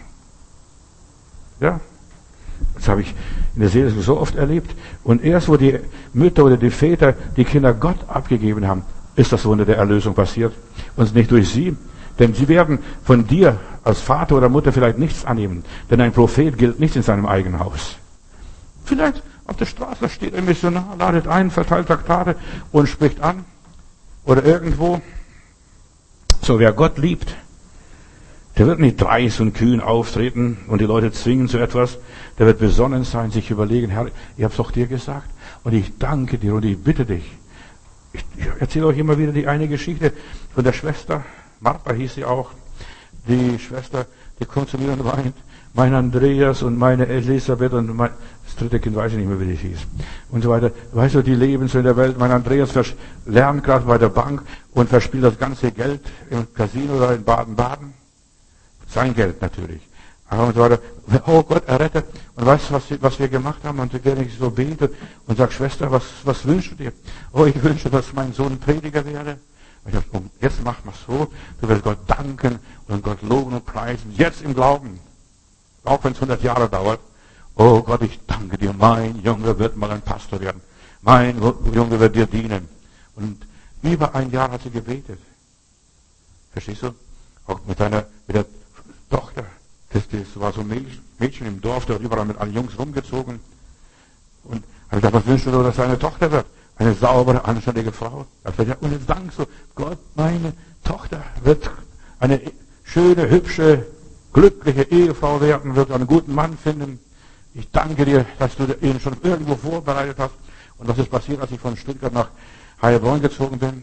Ja, das habe ich in der Seele so oft erlebt. Und erst wo die Mütter oder die Väter die Kinder Gott abgegeben haben, ist das Wunder der Erlösung passiert. Und nicht durch sie. Denn sie werden von dir als Vater oder Mutter vielleicht nichts annehmen. Denn ein Prophet gilt nicht in seinem eigenen Haus. Vielleicht auf der Straße steht ein Missionar, ladet ein, verteilt Traktate und spricht an. Oder irgendwo. So, wer Gott liebt, der wird nicht dreist und kühn auftreten und die Leute zwingen zu etwas. Der wird besonnen sein, sich überlegen, Herr, ich hab's doch dir gesagt und ich danke dir und ich bitte dich. Ich, ich erzähle euch immer wieder die eine Geschichte von der Schwester, Martha hieß sie auch, die Schwester, die kommt zu mir und weint, mein Andreas und meine Elisabeth und mein, das dritte Kind weiß ich nicht mehr, wie das hieß, und so weiter. Weißt du, die leben so in der Welt. Mein Andreas lernt gerade bei der Bank und verspielt das ganze Geld im Casino oder in Baden-Baden. Sein Geld natürlich. Und so weiter. Oh Gott, errettet. Und weißt du, was, was wir gemacht haben? Und wenn ich so bete und sage, Schwester, was, was wünschst du dir? Oh, ich wünsche, dass mein Sohn Prediger werde. Und ich sage, oh, jetzt mach mal so. Du wirst Gott danken und Gott loben und preisen. Jetzt im Glauben. Auch wenn es hundert Jahre dauert. Oh Gott, ich danke dir. Mein Junge wird mal ein Pastor werden. Mein Junge wird dir dienen. Und über ein Jahr hat sie gebetet. Verstehst du? Auch mit einer, mit der Tochter, das, das war so ein Mädchen im Dorf, der hat überall mit allen Jungs rumgezogen. Und habe ich gedacht, was wünschst du, dass seine Tochter wird? Eine saubere, anständige Frau. Und jetzt dankst du, Gott, meine Tochter wird eine schöne, hübsche, glückliche Ehefrau werden, wird einen guten Mann finden. Ich danke dir, dass du ihn schon irgendwo vorbereitet hast. Und was ist passiert, als ich von Stuttgart nach Heilbronn gezogen bin?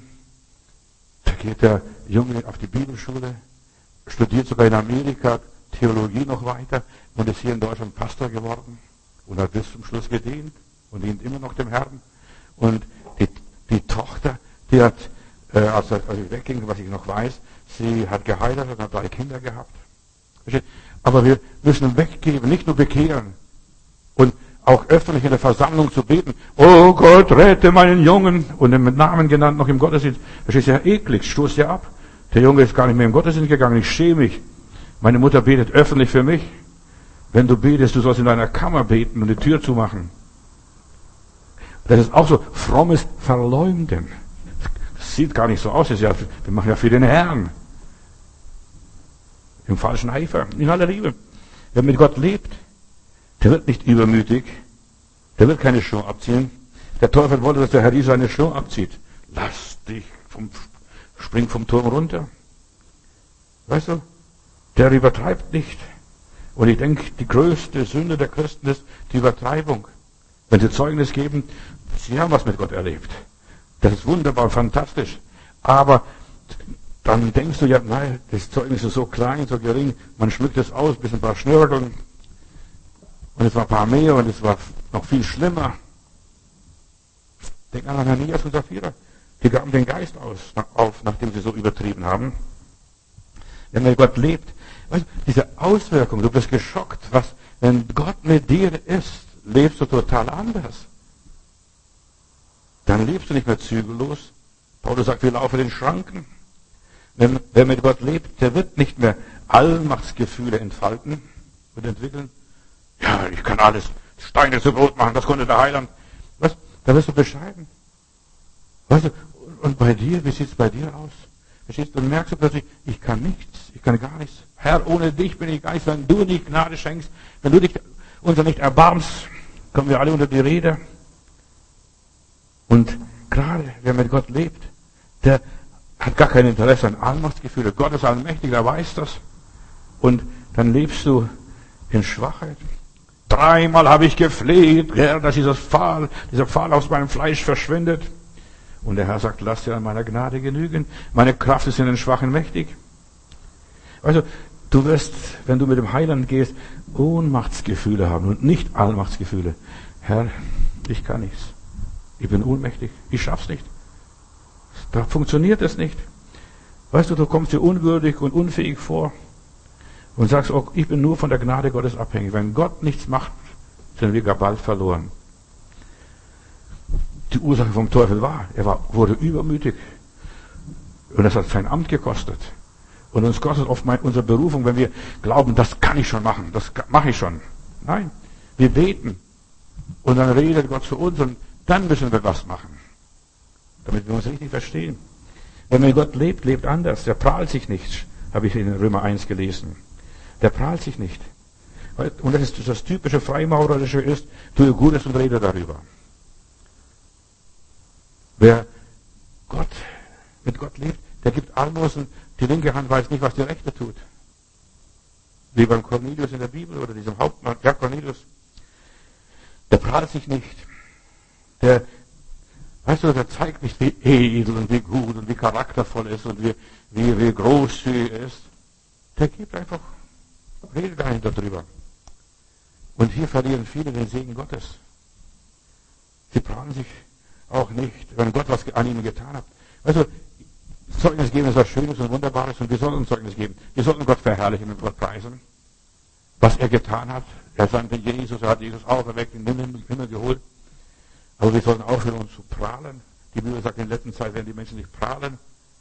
Da geht der Junge auf die Bibelschule, studiert sogar in Amerika Theologie noch weiter und ist hier in Deutschland Pastor geworden und hat bis zum Schluss gedient und dient immer noch dem Herrn. Und die, die Tochter, die hat, äh, als er wegging, was ich noch weiß, sie hat geheiratet und hat drei Kinder gehabt. Aber wir müssen weggeben, nicht nur bekehren und auch öffentlich in der Versammlung zu beten. Oh Gott, rette meinen Jungen und mit Namen genannt noch im Gottesdienst. Das ist ja eklig, stoß ja ab. Der Junge ist gar nicht mehr im Gottesdienst gegangen, ich schäme mich. Meine Mutter betet öffentlich für mich. Wenn du betest, du sollst in deiner Kammer beten und die Tür zumachen. Das ist auch so frommes Verleumden. Das sieht gar nicht so aus, das ist ja, wir machen ja für den Herrn. Im falschen Eifer, in aller Liebe. Wer mit Gott lebt, der wird nicht übermütig, der wird keine Schuhe abziehen. Der Teufel wollte, dass der Herr Jesus seine Schuhe abzieht. Lass dich vom Spring vom Turm runter. Weißt du, der übertreibt nicht. Und ich denke, die größte Sünde der Christen ist die Übertreibung. Wenn sie Zeugnis geben, sie haben was mit Gott erlebt. Das ist wunderbar, fantastisch. Aber dann denkst du ja, nein, das Zeugnis ist so klein, so gering, man schmückt es aus, bis ein paar Schnörkeln. Und es war ein paar mehr und es war noch viel schlimmer. Denk an Ananias und Sapphira. Die gaben den Geist aus, auf, nachdem sie so übertrieben haben. Wenn man Gott lebt, weißt du, diese Auswirkung, du bist geschockt, was, wenn Gott mit dir ist, lebst du total anders. Dann lebst du nicht mehr zügellos. Paulus sagt, wir laufen in den Schranken. Wenn, wer mit Gott lebt, der wird nicht mehr Allmachtsgefühle entfalten und entwickeln. Ja, ich kann alles, Steine zu Brot machen, das konnte der Heiland. Was? Da wirst du bescheiden. Weißt du, und bei dir, wie sieht es bei dir aus? Verstehst du? Und merkst du plötzlich, ich kann nichts, ich kann gar nichts. Herr, ohne dich bin ich gar nichts. Wenn du nicht Gnade schenkst, wenn du dich uns nicht erbarmst, kommen wir alle unter die Rede. Und gerade wer mit Gott lebt, der hat gar kein Interesse an Allmachtsgefühle. Gott ist allmächtig, der weiß das. Und dann lebst du in Schwachheit. Dreimal habe ich gefleht, Herr, dass dieser Pfahl, dieser Pfahl aus meinem Fleisch verschwindet. Und der Herr sagt, lass dir an meiner Gnade genügen. Meine Kraft ist in den Schwachen mächtig. Also, du wirst, wenn du mit dem Heiland gehst, Ohnmachtsgefühle haben und nicht Allmachtsgefühle. Herr, ich kann nichts. Ich bin ohnmächtig. Ich schaff's nicht. Da funktioniert es nicht. Weißt du, du kommst dir unwürdig und unfähig vor und sagst, oh, ich bin nur von der Gnade Gottes abhängig. Wenn Gott nichts macht, sind wir gar bald verloren. die Ursache vom Teufel war. Er war, wurde übermütig. Und das hat sein Amt gekostet. Und uns kostet oft mal unsere Berufung, wenn wir glauben, das kann ich schon machen, das mache ich schon. Nein, wir beten. Und dann redet Gott zu uns und dann müssen wir was machen. Damit wir uns richtig verstehen. Wenn man Gott lebt, lebt anders. Der prahlt sich nicht, habe ich in Römer eins gelesen. Der prahlt sich nicht. Und das ist das typische Freimaurerische ist, tue Gutes und rede darüber. Wer Gott, mit Gott lebt, der gibt Almosen, die linke Hand weiß nicht, was die rechte tut. Wie beim Cornelius in der Bibel oder diesem Hauptmann, ja Cornelius. Der prahlt sich nicht. Der, weißt du, der zeigt nicht, wie edel und wie gut und wie charaktervoll ist und wie, wie, wie großzügig er ist. Der gibt einfach, redet dahinter drüber. Und hier verlieren viele den Segen Gottes. Sie prahlen sich auch nicht, wenn Gott was an ihnen getan hat. Weißt du, Zeugnis geben ist was Schönes und Wunderbares und wir sollen Zeugnis geben. Wir sollten Gott verherrlichen und Gott preisen. Was er getan hat. Er sandte Jesus, er hat Jesus auferweckt, in den Himmel geholt. Aber wir sollten aufhören, uns zu prahlen. Die Bibel sagt, in der letzten Zeit werden die Menschen nicht prahlen.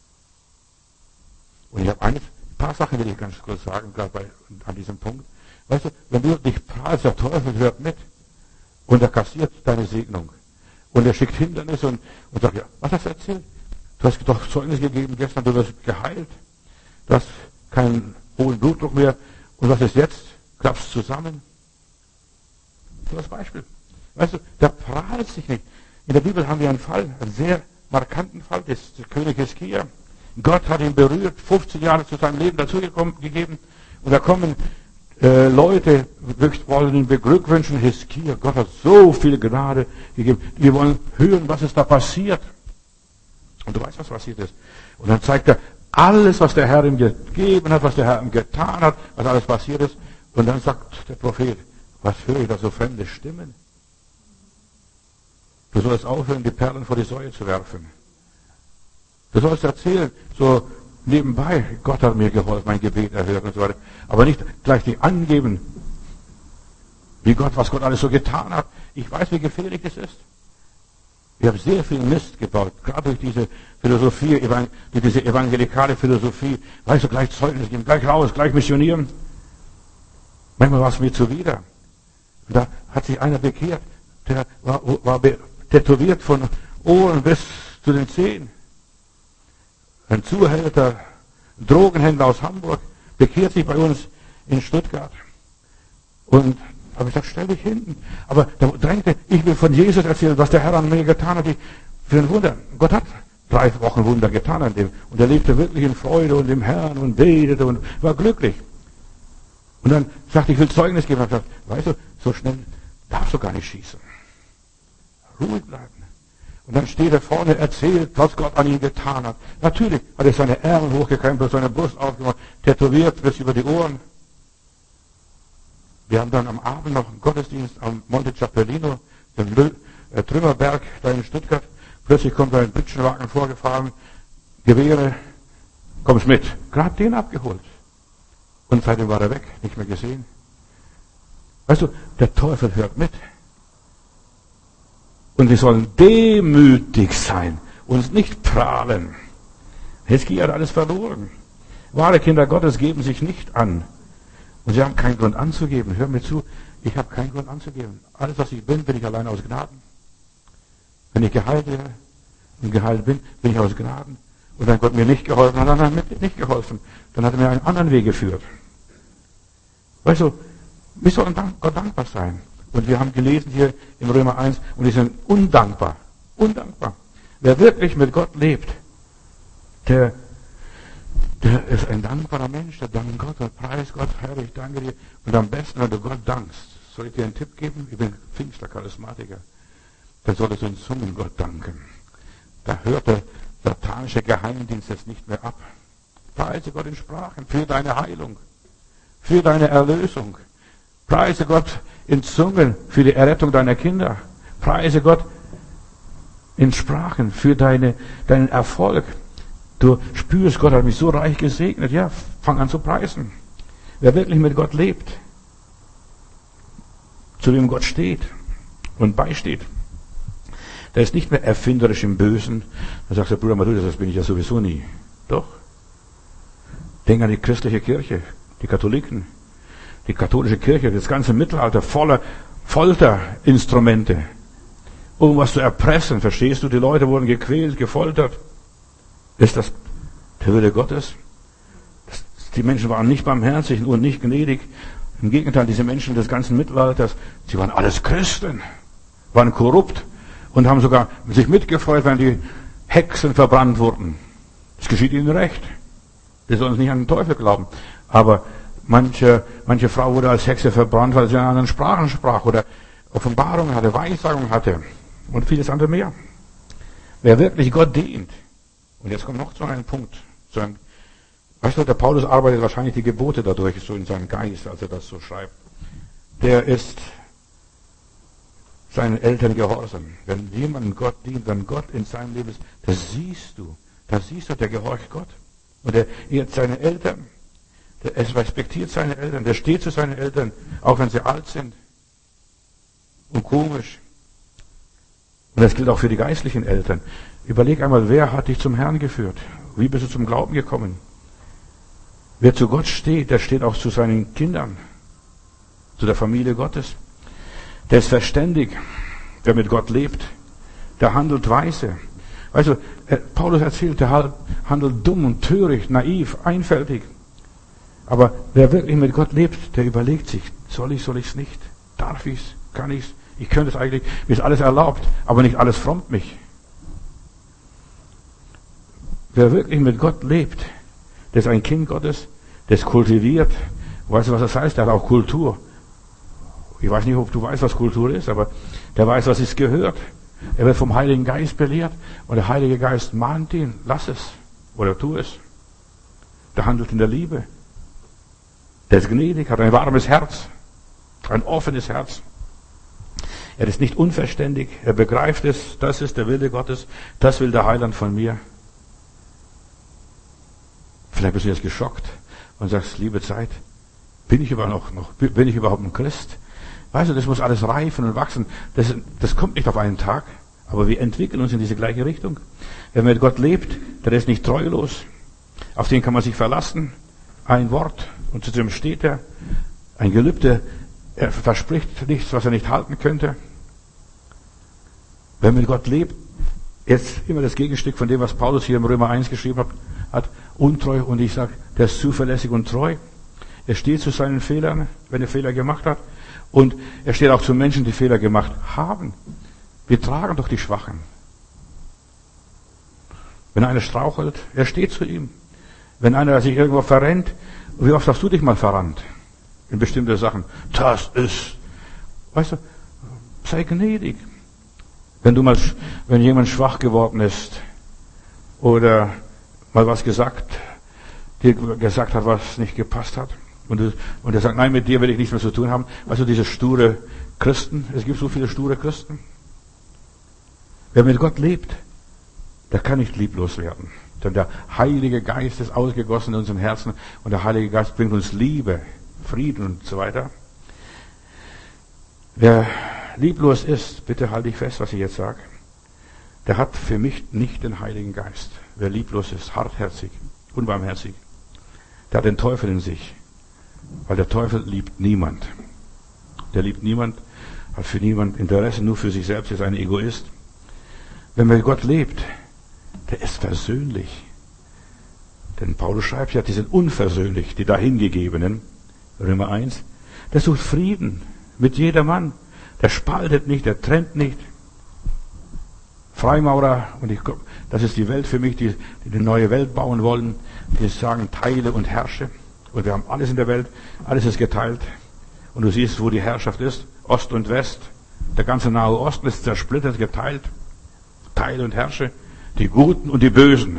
Und ich habe ein paar Sachen, will ich ganz kurz sagen, gerade bei, an diesem Punkt. Weißt du, wenn du dich prahlst, der Teufel hört mit. Und er kassiert deine Segnung. Und er schickt Hindernisse und, und sagt, ja, was hast du erzählt? Du hast doch Zeugnis gegeben gestern, du wirst geheilt. Du hast keinen hohen Blutdruck mehr. Und was ist jetzt? Klappst zusammen. So als Beispiel. Weißt du, der prahlt sich nicht. In der Bibel haben wir einen Fall, einen sehr markanten Fall, das ist der König Hiskia. Gott hat ihn berührt, fünfzehn Jahre zu seinem Leben dazu gegeben. Und da kommen äh, Leute, wirklich wollen ihn beglückwünschen. Hiskia, Gott hat so viel Gnade gegeben. Wir wollen hören, was ist da passiert. Und du weißt, was passiert ist. Und dann zeigt er alles, was der Herr ihm gegeben hat, was der Herr ihm getan hat, was alles passiert ist. Und dann sagt der Prophet, was höre ich da so fremde Stimmen? Du sollst aufhören, die Perlen vor die Säue zu werfen. Du sollst erzählen, so nebenbei, Gott hat mir geholfen, mein Gebet erhört und so weiter. Aber nicht gleich die angeben, wie Gott, was Gott alles so getan hat. Ich weiß, wie gefährlich das ist. Wir haben sehr viel Mist gebaut, gerade durch diese Philosophie, durch diese evangelikale Philosophie. Weißt du, gleich Zeugnis geben, gleich raus, gleich missionieren. Manchmal war es mir zuwider. Da hat sich einer bekehrt, der war, war tätowiert von Ohren bis zu den Zehen. Ein Zuhälter, Drogenhändler aus Hamburg, bekehrt sich bei uns in Stuttgart. Und habe ich gesagt, stell dich hinten. Aber da drängte, ich will von Jesus erzählen, was der Herr an mir getan hat. Ich, für ein Wunder. Gott hat drei Wochen Wunder getan an dem. Und er lebte wirklich in Freude und im Herrn und betete und war glücklich. Und dann sagte ich, ich will Zeugnis geben. Und ich habe gesagt, weißt du, so schnell darfst du gar nicht schießen. Ruhig bleiben. Und dann steht er vorne, erzählt, was Gott an ihm getan hat. Natürlich hat er seine Ärmel hochgekrempelt, seine Brust aufgemacht, tätowiert bis über die Ohren. Wir haben dann am Abend noch einen Gottesdienst am Monte Ciappellino, dem äh, Trümmerberg da in Stuttgart. Plötzlich kommt da ein Pritschenwagen vorgefahren, Gewehre, kommst mit. Gerade den abgeholt. Und seitdem war er weg, nicht mehr gesehen. Weißt du, der Teufel hört mit. Und wir sollen demütig sein, uns nicht prahlen. Hiskia hat alles verloren. Wahre Kinder Gottes geben sich nicht an. Und sie haben keinen Grund anzugeben. Hör mir zu, ich habe keinen Grund anzugeben. Alles, was ich bin, bin ich allein aus Gnaden. Wenn ich geheilt wäre und geheilt bin, bin ich aus Gnaden. Und wenn Gott mir nicht geholfen hat, dann hat er mir nicht geholfen. Dann hat er mir einen anderen Weg geführt. Weißt du, wir sollen Gott dankbar sein. Und wir haben gelesen hier im Römer eins, und die sind undankbar. Undankbar. Wer wirklich mit Gott lebt, der Der ist ein dankbarer Mensch, der dankt Gott und preist Gott, Herr, ich danke dir. Und am besten, wenn du Gott dankst, soll ich dir einen Tipp geben? Ich bin Pfingstler Charismatiker. Dann solltest du in Zungen Gott danken. Da hört der satanische Geheimdienst jetzt nicht mehr ab. Preise Gott in Sprachen für deine Heilung, für deine Erlösung. Preise Gott in Zungen für die Errettung deiner Kinder. Preise Gott in Sprachen für deine, deinen Erfolg. Du spürst, Gott hat mich so reich gesegnet. Ja, fang an zu preisen. Wer wirklich mit Gott lebt, zu dem Gott steht und beisteht, Der ist nicht mehr erfinderisch im Bösen. Dann sagt der Bruder Matthäus, das bin ich ja sowieso nie. Doch. Denk an die christliche Kirche, die Katholiken, die katholische Kirche, das ganze Mittelalter voller Folterinstrumente, um was zu erpressen. Verstehst du? Die Leute wurden gequält, gefoltert. Ist das der Wille Gottes? Das, die Menschen waren nicht barmherzig und nicht gnädig. Im Gegenteil, diese Menschen des ganzen Mittelalters, sie waren alles Christen, waren korrupt und haben sogar sich mitgefreut, wenn die Hexen verbrannt wurden. Das geschieht ihnen recht. Wir sollen nicht an den Teufel glauben. Aber manche, manche Frau wurde als Hexe verbrannt, weil sie in anderen Sprachen sprach oder Offenbarungen hatte, Weissagung hatte und vieles andere mehr. Wer wirklich Gott dient, und jetzt kommt noch zu einem Punkt, zu einem, weißt du, der Paulus arbeitet wahrscheinlich die Gebote dadurch, so in seinem Geist, als er das so schreibt. Der ist seinen Eltern gehorsam. Wenn jemand Gott dient, wenn Gott in seinem Leben ist, das siehst du, das siehst du, der gehorcht Gott. Und er ehrt seine Eltern. Er respektiert seine Eltern. Der steht zu seinen Eltern, auch wenn sie alt sind. Und komisch. Und das gilt auch für die geistlichen Eltern. Überleg einmal, wer hat dich zum Herrn geführt? Wie bist du zum Glauben gekommen? Wer zu Gott steht, der steht auch zu seinen Kindern. Zu der Familie Gottes. Der ist verständig. Der mit Gott lebt. Der handelt weise. Weißt du, Paulus erzählt, der handelt dumm und töricht, naiv, einfältig. Aber wer wirklich mit Gott lebt, der überlegt sich, soll ich, soll ich es nicht? Darf ich es? Kann ich es? Ich könnte es eigentlich, mir ist alles erlaubt, aber nicht alles frommt mich. Wer wirklich mit Gott lebt, der ist ein Kind Gottes, der ist kultiviert. Weißt du, was das heißt? Der hat auch Kultur. Ich weiß nicht, ob du weißt, was Kultur ist, aber der weiß, was es gehört. Er wird vom Heiligen Geist belehrt und der Heilige Geist mahnt ihn, lass es oder tu es. Der handelt in der Liebe. Der ist gnädig, hat ein warmes Herz, ein offenes Herz. Er ist nicht unverständig, er begreift es, das ist der Wille Gottes, das will der Heiland von mir. Vielleicht bist du jetzt geschockt und sagst, liebe Zeit, bin ich überhaupt noch, bin ich überhaupt ein Christ? Weißt du, das muss alles reifen und wachsen. Das, das kommt nicht auf einen Tag, aber wir entwickeln uns in diese gleiche Richtung. Wer mit Gott lebt, der ist nicht treulos. Auf den kann man sich verlassen. Ein Wort und zu dem steht er. Ein Gelübde, er verspricht nichts, was er nicht halten könnte. Wer mit Gott lebt, jetzt immer das Gegenstück von dem, was Paulus hier im Römer eins geschrieben hat, hat untreu, und ich sage, der ist zuverlässig und treu. Er steht zu seinen Fehlern, wenn er Fehler gemacht hat. Und er steht auch zu Menschen, die Fehler gemacht haben. Wir tragen doch die Schwachen. Wenn einer strauchelt, er steht zu ihm. Wenn einer sich irgendwo verrennt, wie oft hast du dich mal verrannt? In bestimmte Sachen. Das ist, weißt du, sei gnädig. Wenn du mal, wenn jemand schwach geworden ist oder mal was gesagt, dir gesagt hat, was nicht gepasst hat, und, du, und er sagt, nein, mit dir will ich nichts mehr zu tun haben. Weißt du, diese sture Christen, es gibt so viele sture Christen. Wer mit Gott lebt, der kann nicht lieblos werden. Denn der Heilige Geist ist ausgegossen in unseren Herzen und der Heilige Geist bringt uns Liebe, Frieden und so weiter. Wer lieblos ist, bitte halte ich fest, was ich jetzt sage, der hat für mich nicht den Heiligen Geist. Wer lieblos ist, hartherzig, unbarmherzig, der hat den Teufel in sich. Weil der Teufel liebt niemand. Der liebt niemand, hat für niemand Interesse, nur für sich selbst, ist ein Egoist. Wenn man Gott lebt, der ist versöhnlich. Denn Paulus schreibt ja, die sind unversöhnlich, die Dahingegebenen. Römer eins. Der sucht Frieden mit jedermann. Der spaltet nicht, der trennt nicht. Freimaurer, und ich, das ist die Welt für mich, die, die eine neue Welt bauen wollen, die sagen, teile und herrsche. Und wir haben alles in der Welt, alles ist geteilt. Und du siehst, wo die Herrschaft ist, Ost und West. Der ganze Nahe Osten ist zersplittert, geteilt. Teile und herrsche, die Guten und die Bösen.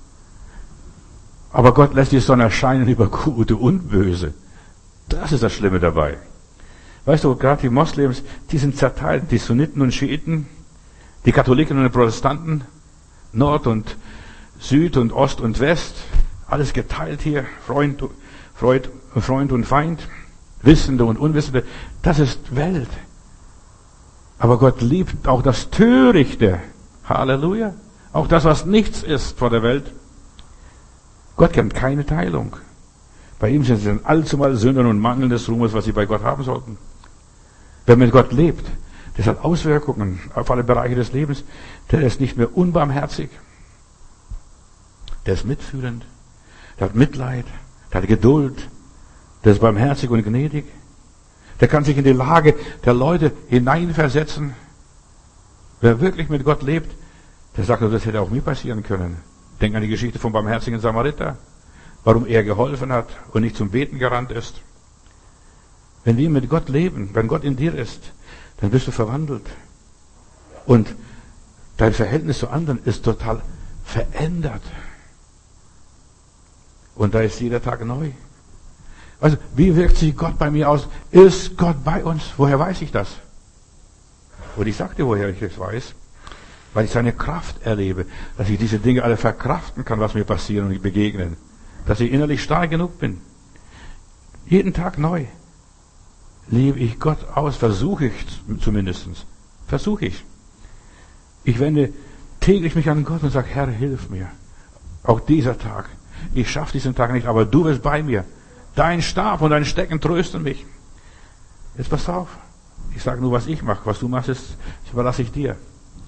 Aber Gott lässt die Sonne erscheinen über Gute und Böse. Das ist das Schlimme dabei. Weißt du, gerade die Moslems, die sind zerteilt. Die Sunniten und Schiiten, die Katholiken und die Protestanten, Nord und Süd und Ost und West, alles geteilt hier, Freund, Freund, Freund und Feind, Wissende und Unwissende. Das ist Welt. Aber Gott liebt auch das Törichte. Halleluja. Auch das, was nichts ist vor der Welt. Gott kennt keine Teilung. Bei ihm sind es allzumal Sünden und mangelndes Ruhmes, was sie bei Gott haben sollten. Wer mit Gott lebt, das hat Auswirkungen auf alle Bereiche des Lebens. Der ist nicht mehr unbarmherzig. Der ist mitfühlend. Der hat Mitleid. Der hat Geduld. Der ist barmherzig und gnädig. Der kann sich in die Lage der Leute hineinversetzen. Wer wirklich mit Gott lebt, der sagt, das hätte auch mir passieren können. Denk an die Geschichte vom barmherzigen Samariter. Warum er geholfen hat und nicht zum Beten gerannt ist. Wenn wir mit Gott leben, wenn Gott in dir ist, dann bist du verwandelt. Und dein Verhältnis zu anderen ist total verändert. Und da ist jeder Tag neu. Also, wie wirkt sich Gott bei mir aus? Ist Gott bei uns? Woher weiß ich das? Und ich sagte, woher ich das weiß. Weil ich seine Kraft erlebe, dass ich diese Dinge alle verkraften kann, was mir passieren und begegnen. Dass ich innerlich stark genug bin. Jeden Tag neu lebe ich Gott aus, versuche ich zumindest. Versuche ich. Ich wende täglich mich an Gott und sage, Herr, hilf mir. Auch dieser Tag. Ich schaffe diesen Tag nicht, aber du bist bei mir. Dein Stab und dein Stecken trösten mich. Jetzt pass auf. Ich sage nur, was ich mache. Was du machst, ist, das überlasse ich dir.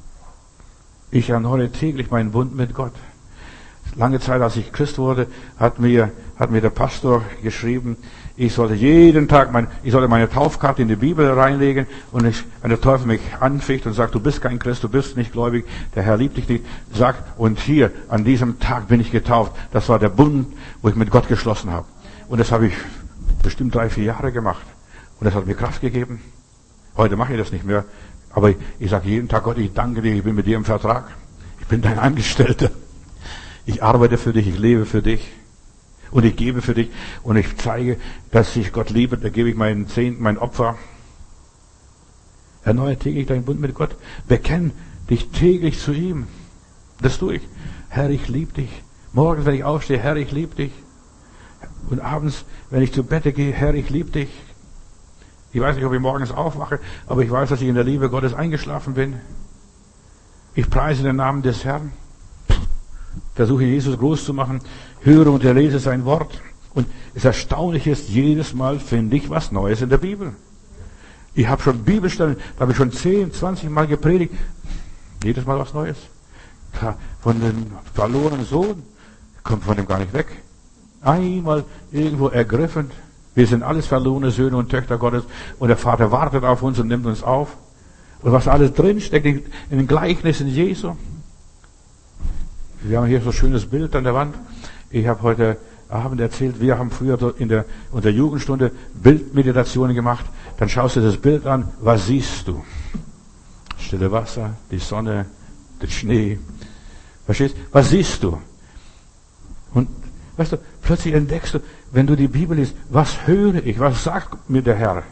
Ich erneuere täglich meinen Bund mit Gott. Lange Zeit, als ich Christ wurde, hat mir, hat mir der Pastor geschrieben, ich sollte jeden Tag mein, ich sollte meine Taufkarte in die Bibel reinlegen und ich, wenn der Teufel mich anficht und sagt, du bist kein Christ, du bist nicht gläubig, der Herr liebt dich nicht, sag, und hier, an diesem Tag bin ich getauft. Das war der Bund, wo ich mit Gott geschlossen habe. Und das habe ich bestimmt drei, vier Jahre gemacht. Und das hat mir Kraft gegeben. Heute mache ich das nicht mehr. Aber ich, ich sage jeden Tag, Gott, ich danke dir, ich bin mit dir im Vertrag. Ich bin dein Angestellter. Ich arbeite für dich, ich lebe für dich. Und ich gebe für dich. Und ich zeige, dass ich Gott liebe. Da gebe ich meinen Zehnten, mein Opfer. Erneuere täglich deinen Bund mit Gott. Bekenn dich täglich zu ihm. Das tue ich. Herr, ich liebe dich. Morgens, wenn ich aufstehe, Herr, ich liebe dich. Und abends, wenn ich zu Bett gehe, Herr, ich liebe dich. Ich weiß nicht, ob ich morgens aufwache, aber ich weiß, dass ich in der Liebe Gottes eingeschlafen bin. Ich preise den Namen des Herrn. Versuche Jesus groß zu machen. Höre und erlese sein Wort. Und das Erstaunliche ist, jedes Mal finde ich was Neues in der Bibel. Ich habe schon Bibelstellen, da habe ich schon zehn, zwanzig Mal gepredigt. Jedes Mal was Neues. Von dem verlorenen Sohn kommt von dem gar nicht weg. Einmal irgendwo ergriffen. Wir sind alles verlorene Söhne und Töchter Gottes und der Vater wartet auf uns und nimmt uns auf. Und was alles drin steckt in den Gleichnissen Jesu. Wir haben hier so ein schönes Bild an der Wand. Ich habe heute Abend erzählt, wir haben früher in der, in der Jugendstunde Bildmeditationen gemacht. Dann schaust du das Bild an, was siehst du? Stille Wasser, die Sonne, den Schnee. Verstehst? Was siehst du? Und weißt du, plötzlich entdeckst du, wenn du die Bibel liest, was höre ich? Was sagt mir der Herr?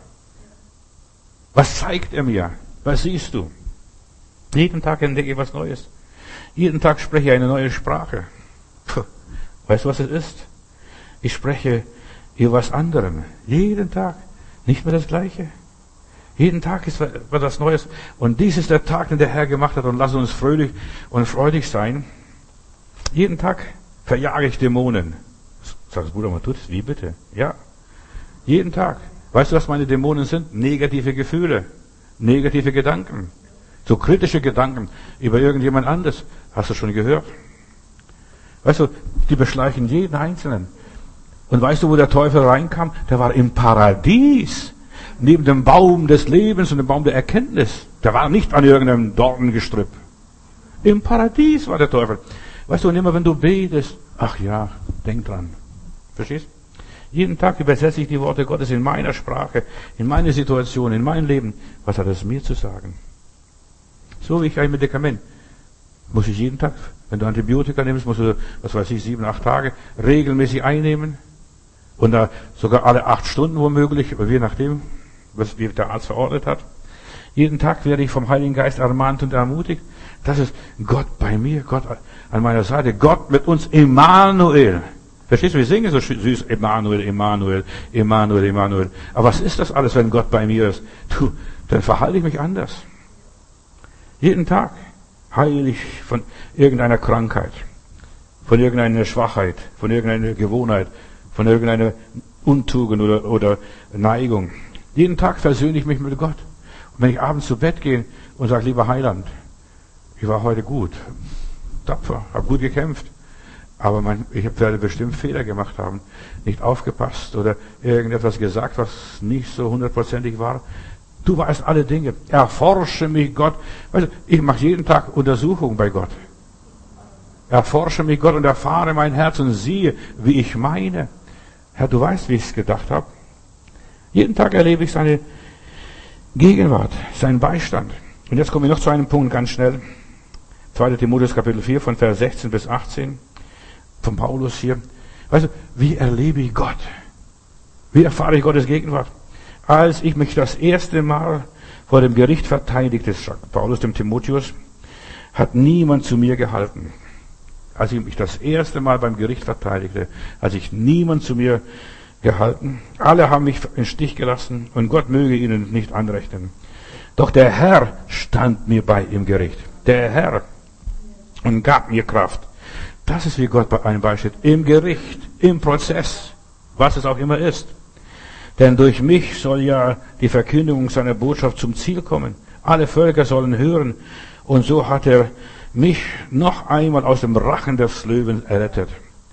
Was zeigt er mir? Was siehst du? Jeden Tag entdecke ich was Neues. Jeden Tag spreche ich eine neue Sprache. Puh. Weißt du, was es ist? Ich spreche über was anderem. Jeden Tag. Nicht mehr das Gleiche. Jeden Tag ist was Neues. Und dies ist der Tag, den der Herr gemacht hat. Und lass uns fröhlich und freudig sein. Jeden Tag verjage ich Dämonen. Sagt Bruder, man tut es. Wie bitte? Ja. Jeden Tag. Weißt du, was meine Dämonen sind? Negative Gefühle. Negative Gedanken. So kritische Gedanken über irgendjemand anderes. Hast du schon gehört? Weißt du, die beschleichen jeden Einzelnen. Und weißt du, wo der Teufel reinkam? Der war im Paradies. Neben dem Baum des Lebens und dem Baum der Erkenntnis. Der war nicht an irgendeinem Dornengestrüpp. Im Paradies war der Teufel. Weißt du, und immer wenn du betest, ach ja, denk dran. Verstehst? Jeden Tag übersetze ich die Worte Gottes in meiner Sprache, in meine Situation, in mein Leben. Was hat es mir zu sagen? So wie ich ein Medikament. Muss ich jeden Tag, wenn du Antibiotika nimmst, musst du, was weiß ich, sieben, acht Tage regelmäßig einnehmen. Und da sogar alle acht Stunden womöglich, je nachdem, was wie der Arzt verordnet hat. Jeden Tag werde ich vom Heiligen Geist ermahnt und ermutigt. Das ist Gott bei mir, Gott an meiner Seite, Gott mit uns, Emmanuel. Verstehst du, wir singen so süß, Emmanuel, Emmanuel, Emmanuel, Emmanuel. Aber was ist das alles, wenn Gott bei mir ist? Du, dann verhalte ich mich anders. Jeden Tag heile ich von irgendeiner Krankheit, von irgendeiner Schwachheit, von irgendeiner Gewohnheit, von irgendeiner Untugend oder, oder Neigung. Jeden Tag versöhne ich mich mit Gott. Und wenn ich abends zu Bett gehe und sage, lieber Heiland, ich war heute gut, tapfer, habe gut gekämpft, aber mein, ich werde bestimmt Fehler gemacht haben, nicht aufgepasst oder irgendetwas gesagt, was nicht so hundertprozentig war. Du weißt alle Dinge. Erforsche mich, Gott. Weißt du, ich mache jeden Tag Untersuchung bei Gott. Erforsche mich, Gott, und erfahre mein Herz und siehe, wie ich meine. Herr, du weißt, wie ich es gedacht habe. Jeden Tag erlebe ich seine Gegenwart, seinen Beistand. Und jetzt komme ich noch zu einem Punkt ganz schnell. zweiter Timotheus Kapitel vier von Vers sechzehn bis achtzehn von Paulus hier. Weißt du, wie erlebe ich Gott? Wie erfahre ich Gottes Gegenwart? Als ich mich das erste Mal vor dem Gericht verteidigte, sagt Paulus dem Timotheus, hat niemand zu mir gehalten. Als ich mich das erste Mal beim Gericht verteidigte, hat sich niemand zu mir gehalten. Alle haben mich im Stich gelassen und Gott möge ihnen nicht anrechnen. Doch der Herr stand mir bei im Gericht. Der Herr und gab mir Kraft. Das ist, wie Gott bei einem beisteht. Im Gericht, im Prozess, was es auch immer ist. Denn durch mich soll ja die Verkündigung seiner Botschaft zum Ziel kommen. Alle Völker sollen hören. Und so hat er mich noch einmal aus dem Rachen des Löwen errettet.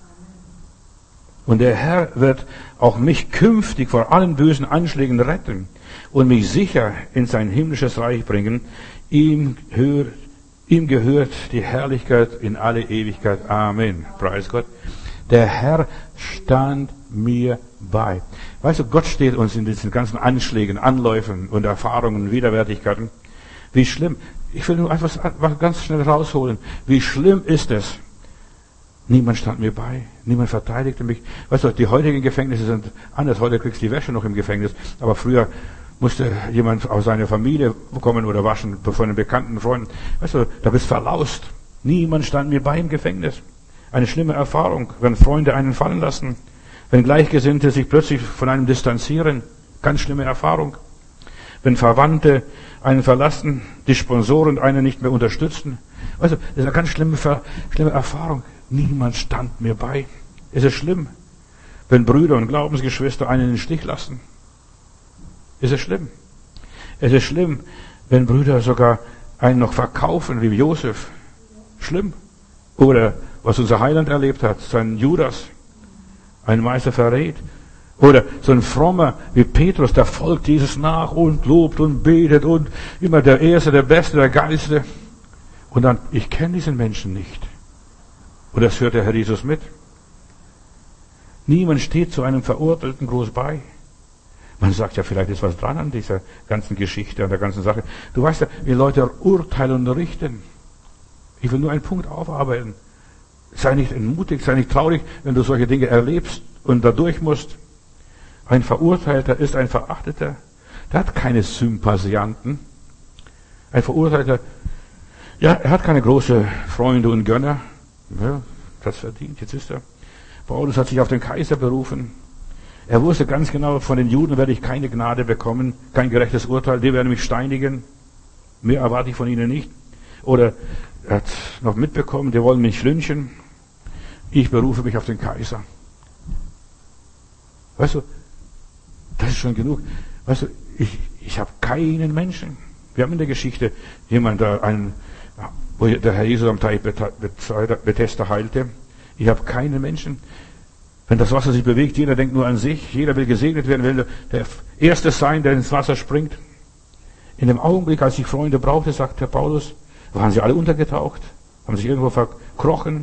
Und der Herr wird auch mich künftig vor allen bösen Anschlägen retten und mich sicher in sein himmlisches Reich bringen. Ihm gehört, ihm gehört die Herrlichkeit in alle Ewigkeit. Amen. Preis Gott. Der Herr stand mir bei. Weißt du, Gott steht uns in diesen ganzen Anschlägen, Anläufen und Erfahrungen, Widerwärtigkeiten. Wie schlimm. Ich will nur einfach ganz schnell rausholen. Wie schlimm ist es? Niemand stand mir bei. Niemand verteidigte mich. Weißt du, die heutigen Gefängnisse sind anders. Heute kriegst du die Wäsche noch im Gefängnis. Aber früher musste jemand aus seiner Familie kommen oder waschen, von einem bekannten Freund. Weißt du, da bist du verlaust. Niemand stand mir bei im Gefängnis. Eine schlimme Erfahrung, wenn Freunde einen fallen lassen. Wenn Gleichgesinnte sich plötzlich von einem distanzieren. Ganz schlimme Erfahrung. Wenn Verwandte einen verlassen, die Sponsoren einen nicht mehr unterstützen. Weißt du, das ist eine ganz schlimme, schlimme Erfahrung. Niemand stand mir bei. Es ist schlimm, wenn Brüder und Glaubensgeschwister einen in den Stich lassen. Es ist schlimm. Es ist schlimm, wenn Brüder sogar einen noch verkaufen, wie Josef. Schlimm. Oder was unser Heiland erlebt hat, sein Judas, ein Meister verrät. Oder so ein Frommer wie Petrus, der folgt Jesus nach und lobt und betet und immer der Erste, der Beste, der Geilste. Und dann, ich kenne diesen Menschen nicht. Und das hört der Herr Jesus mit. Niemand steht zu einem Verurteilten groß bei. Man sagt ja, vielleicht ist was dran an dieser ganzen Geschichte, an der ganzen Sache. Du weißt ja, wie Leute urteilen und richten. Ich will nur einen Punkt aufarbeiten. Sei nicht entmutigt, sei nicht traurig, wenn du solche Dinge erlebst und da durch musst. Ein Verurteilter ist ein Verachteter. Der hat keine Sympathisanten. Ein Verurteilter, ja, er hat keine großen Freunde und Gönner. Ja, das verdient, jetzt ist er. Paulus hat sich auf den Kaiser berufen. Er wusste ganz genau, von den Juden werde ich keine Gnade bekommen, kein gerechtes Urteil, die werden mich steinigen. Mehr erwarte ich von ihnen nicht. Oder er hat noch mitbekommen, die wollen mich lynchen. Ich berufe mich auf den Kaiser. Weißt du, das ist schon genug. Weißt du, ich, ich habe keinen Menschen. Wir haben in der Geschichte jemand, der einen, wo der Herr Jesus am Teich Bethesda heilte. Ich habe keinen Menschen. Wenn das Wasser sich bewegt, jeder denkt nur an sich. Jeder will gesegnet werden, will der Erste sein, der ins Wasser springt. In dem Augenblick, als ich Freunde brauchte, sagt Herr Paulus, waren sie alle untergetaucht, haben sich irgendwo verkrochen.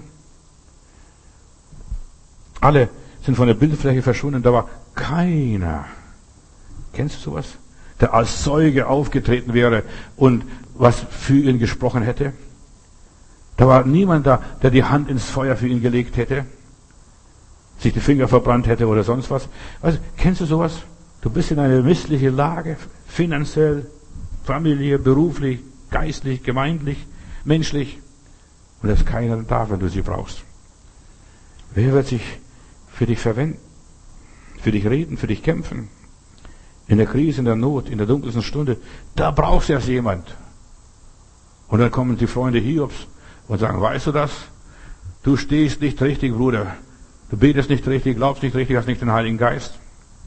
Alle sind von der Bildfläche verschwunden. Da war keiner. Kennst du sowas? Der als Zeuge aufgetreten wäre und was für ihn gesprochen hätte. Da war niemand da, der die Hand ins Feuer für ihn gelegt hätte, sich die Finger verbrannt hätte oder sonst was. Also, kennst du sowas? Du bist in einer missliche Lage, finanziell, Familie, beruflich, geistlich, gemeindlich, menschlich. Und da ist keiner da, wenn du sie brauchst. Wer wird sich für dich verwenden? Für dich reden, für dich kämpfen? In der Krise, in der Not, in der dunkelsten Stunde, da brauchst du erst jemand. Und dann kommen die Freunde Hiobs und sagen, weißt du das? Du stehst nicht richtig, Bruder. Du betest nicht richtig, glaubst nicht richtig, hast nicht den Heiligen Geist.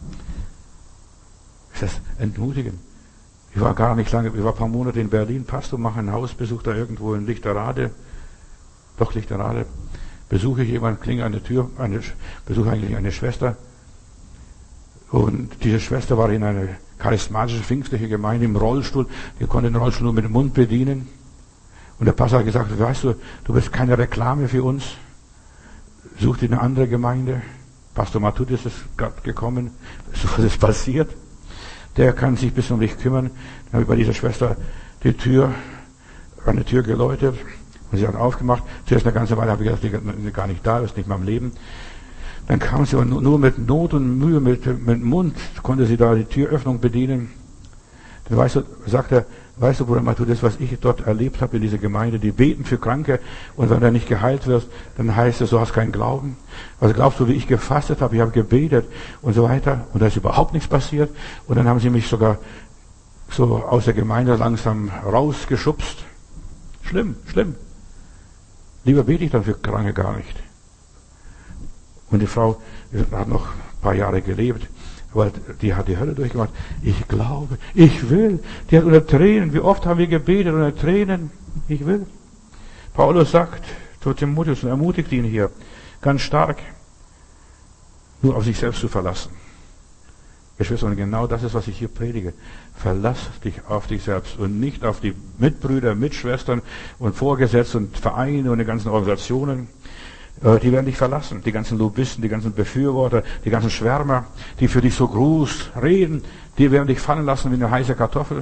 Das ist entmutigend. Ich war gar nicht lange, ich war ein paar Monate in Berlin, Pastor, mache einen Hausbesuch da irgendwo in Lichterrade. Doch, Lichterrade. Besuche ich jemanden, klinge an der Tür, eine, besuche eigentlich eine Schwester. Und diese Schwester war in einer charismatischen, pfingstlichen Gemeinde im Rollstuhl. Die konnte den Rollstuhl nur mit dem Mund bedienen. Und der Pastor hat gesagt, weißt du, du bist keine Reklame für uns. Such dir eine andere Gemeinde. Pastor Matthäus ist gerade gekommen. Was ist passiert? Der kann sich ein bisschen um dich kümmern. Dann habe ich bei dieser Schwester die Tür, an der Tür geläutet. Und sie hat aufgemacht. Zuerst eine ganze Weile habe ich gedacht, die ist gar nicht da, ist nicht mehr am Leben. Dann kam sie aber nur mit Not und Mühe, mit, mit Mund, konnte sie da die Türöffnung bedienen. Dann weißt du, sagt er, weißt du, Bruder Matthäus, was ich dort erlebt habe in dieser Gemeinde, die beten für Kranke und wenn du nicht geheilt wirst, dann heißt es, du hast keinen Glauben. Also glaubst du, wie ich gefastet habe, ich habe gebetet und so weiter und da ist überhaupt nichts passiert und dann haben sie mich sogar so aus der Gemeinde langsam rausgeschubst. Schlimm, schlimm. Lieber bete ich dann für Kranke gar nicht. Und die Frau hat noch ein paar Jahre gelebt, aber die hat die Hölle durchgemacht. Ich glaube, ich will. Die hat unter Tränen, wie oft haben wir gebetet unter Tränen, ich will. Paulus sagt zu Timotheus und ermutigt ihn hier ganz stark, nur auf sich selbst zu verlassen. Geschwister, und genau das ist, was ich hier predige. Verlass dich auf dich selbst und nicht auf die Mitbrüder, Mitschwestern und Vorgesetzte und Vereine und die ganzen Organisationen. Die werden dich verlassen. Die ganzen Lobbyisten, die ganzen Befürworter, die ganzen Schwärmer, die für dich so groß reden, die werden dich fallen lassen wie eine heiße Kartoffel.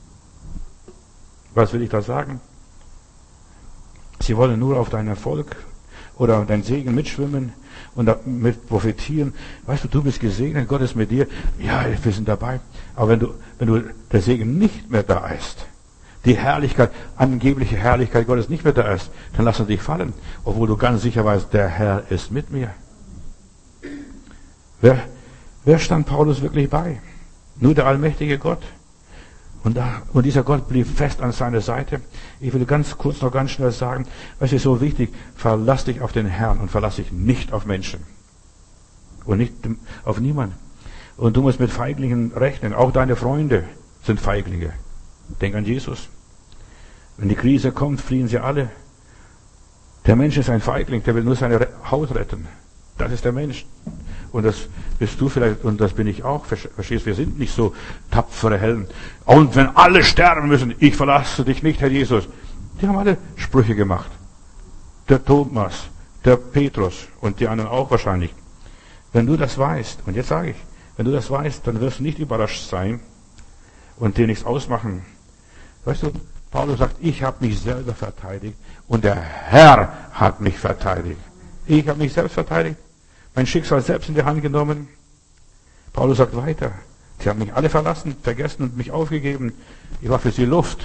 Was will ich da sagen? Sie wollen nur auf deinen Erfolg oder auf deinen Segen mitschwimmen und damit profitieren. Weißt du, du bist gesegnet, Gott ist mit dir. Ja, wir sind dabei. Aber wenn du, wenn du der Segen nicht mehr da ist, die Herrlichkeit, angebliche Herrlichkeit Gottes nicht mehr da ist, dann lass dich fallen, obwohl du ganz sicher weißt, der Herr ist mit mir. Wer, wer stand Paulus wirklich bei? Nur der allmächtige Gott. Und, da, und dieser Gott blieb fest an seiner Seite. Ich will ganz kurz noch ganz schnell sagen, was ist so wichtig, verlass dich auf den Herrn und verlass dich nicht auf Menschen. Und nicht auf niemanden. Und du musst mit Feiglingen rechnen. Auch deine Freunde sind Feiglinge. Denk an Jesus. Wenn die Krise kommt, fliehen sie alle. Der Mensch ist ein Feigling, der will nur seine Haut retten. Das ist der Mensch. Und das bist du vielleicht, und das bin ich auch. Verstehst, wir sind nicht so tapfere Helden. Und wenn alle sterben müssen, ich verlasse dich nicht, Herr Jesus. Die haben alle Sprüche gemacht. Der Thomas, der Petrus und die anderen auch wahrscheinlich. Wenn du das weißt, und jetzt sage ich, wenn du das weißt, dann wirst du nicht überrascht sein und dir nichts ausmachen. Weißt du, Paulus sagt, ich habe mich selber verteidigt und der Herr hat mich verteidigt. Ich habe mich selbst verteidigt, mein Schicksal selbst in die Hand genommen. Paulus sagt weiter, sie haben mich alle verlassen, vergessen und mich aufgegeben. Ich war für sie Luft.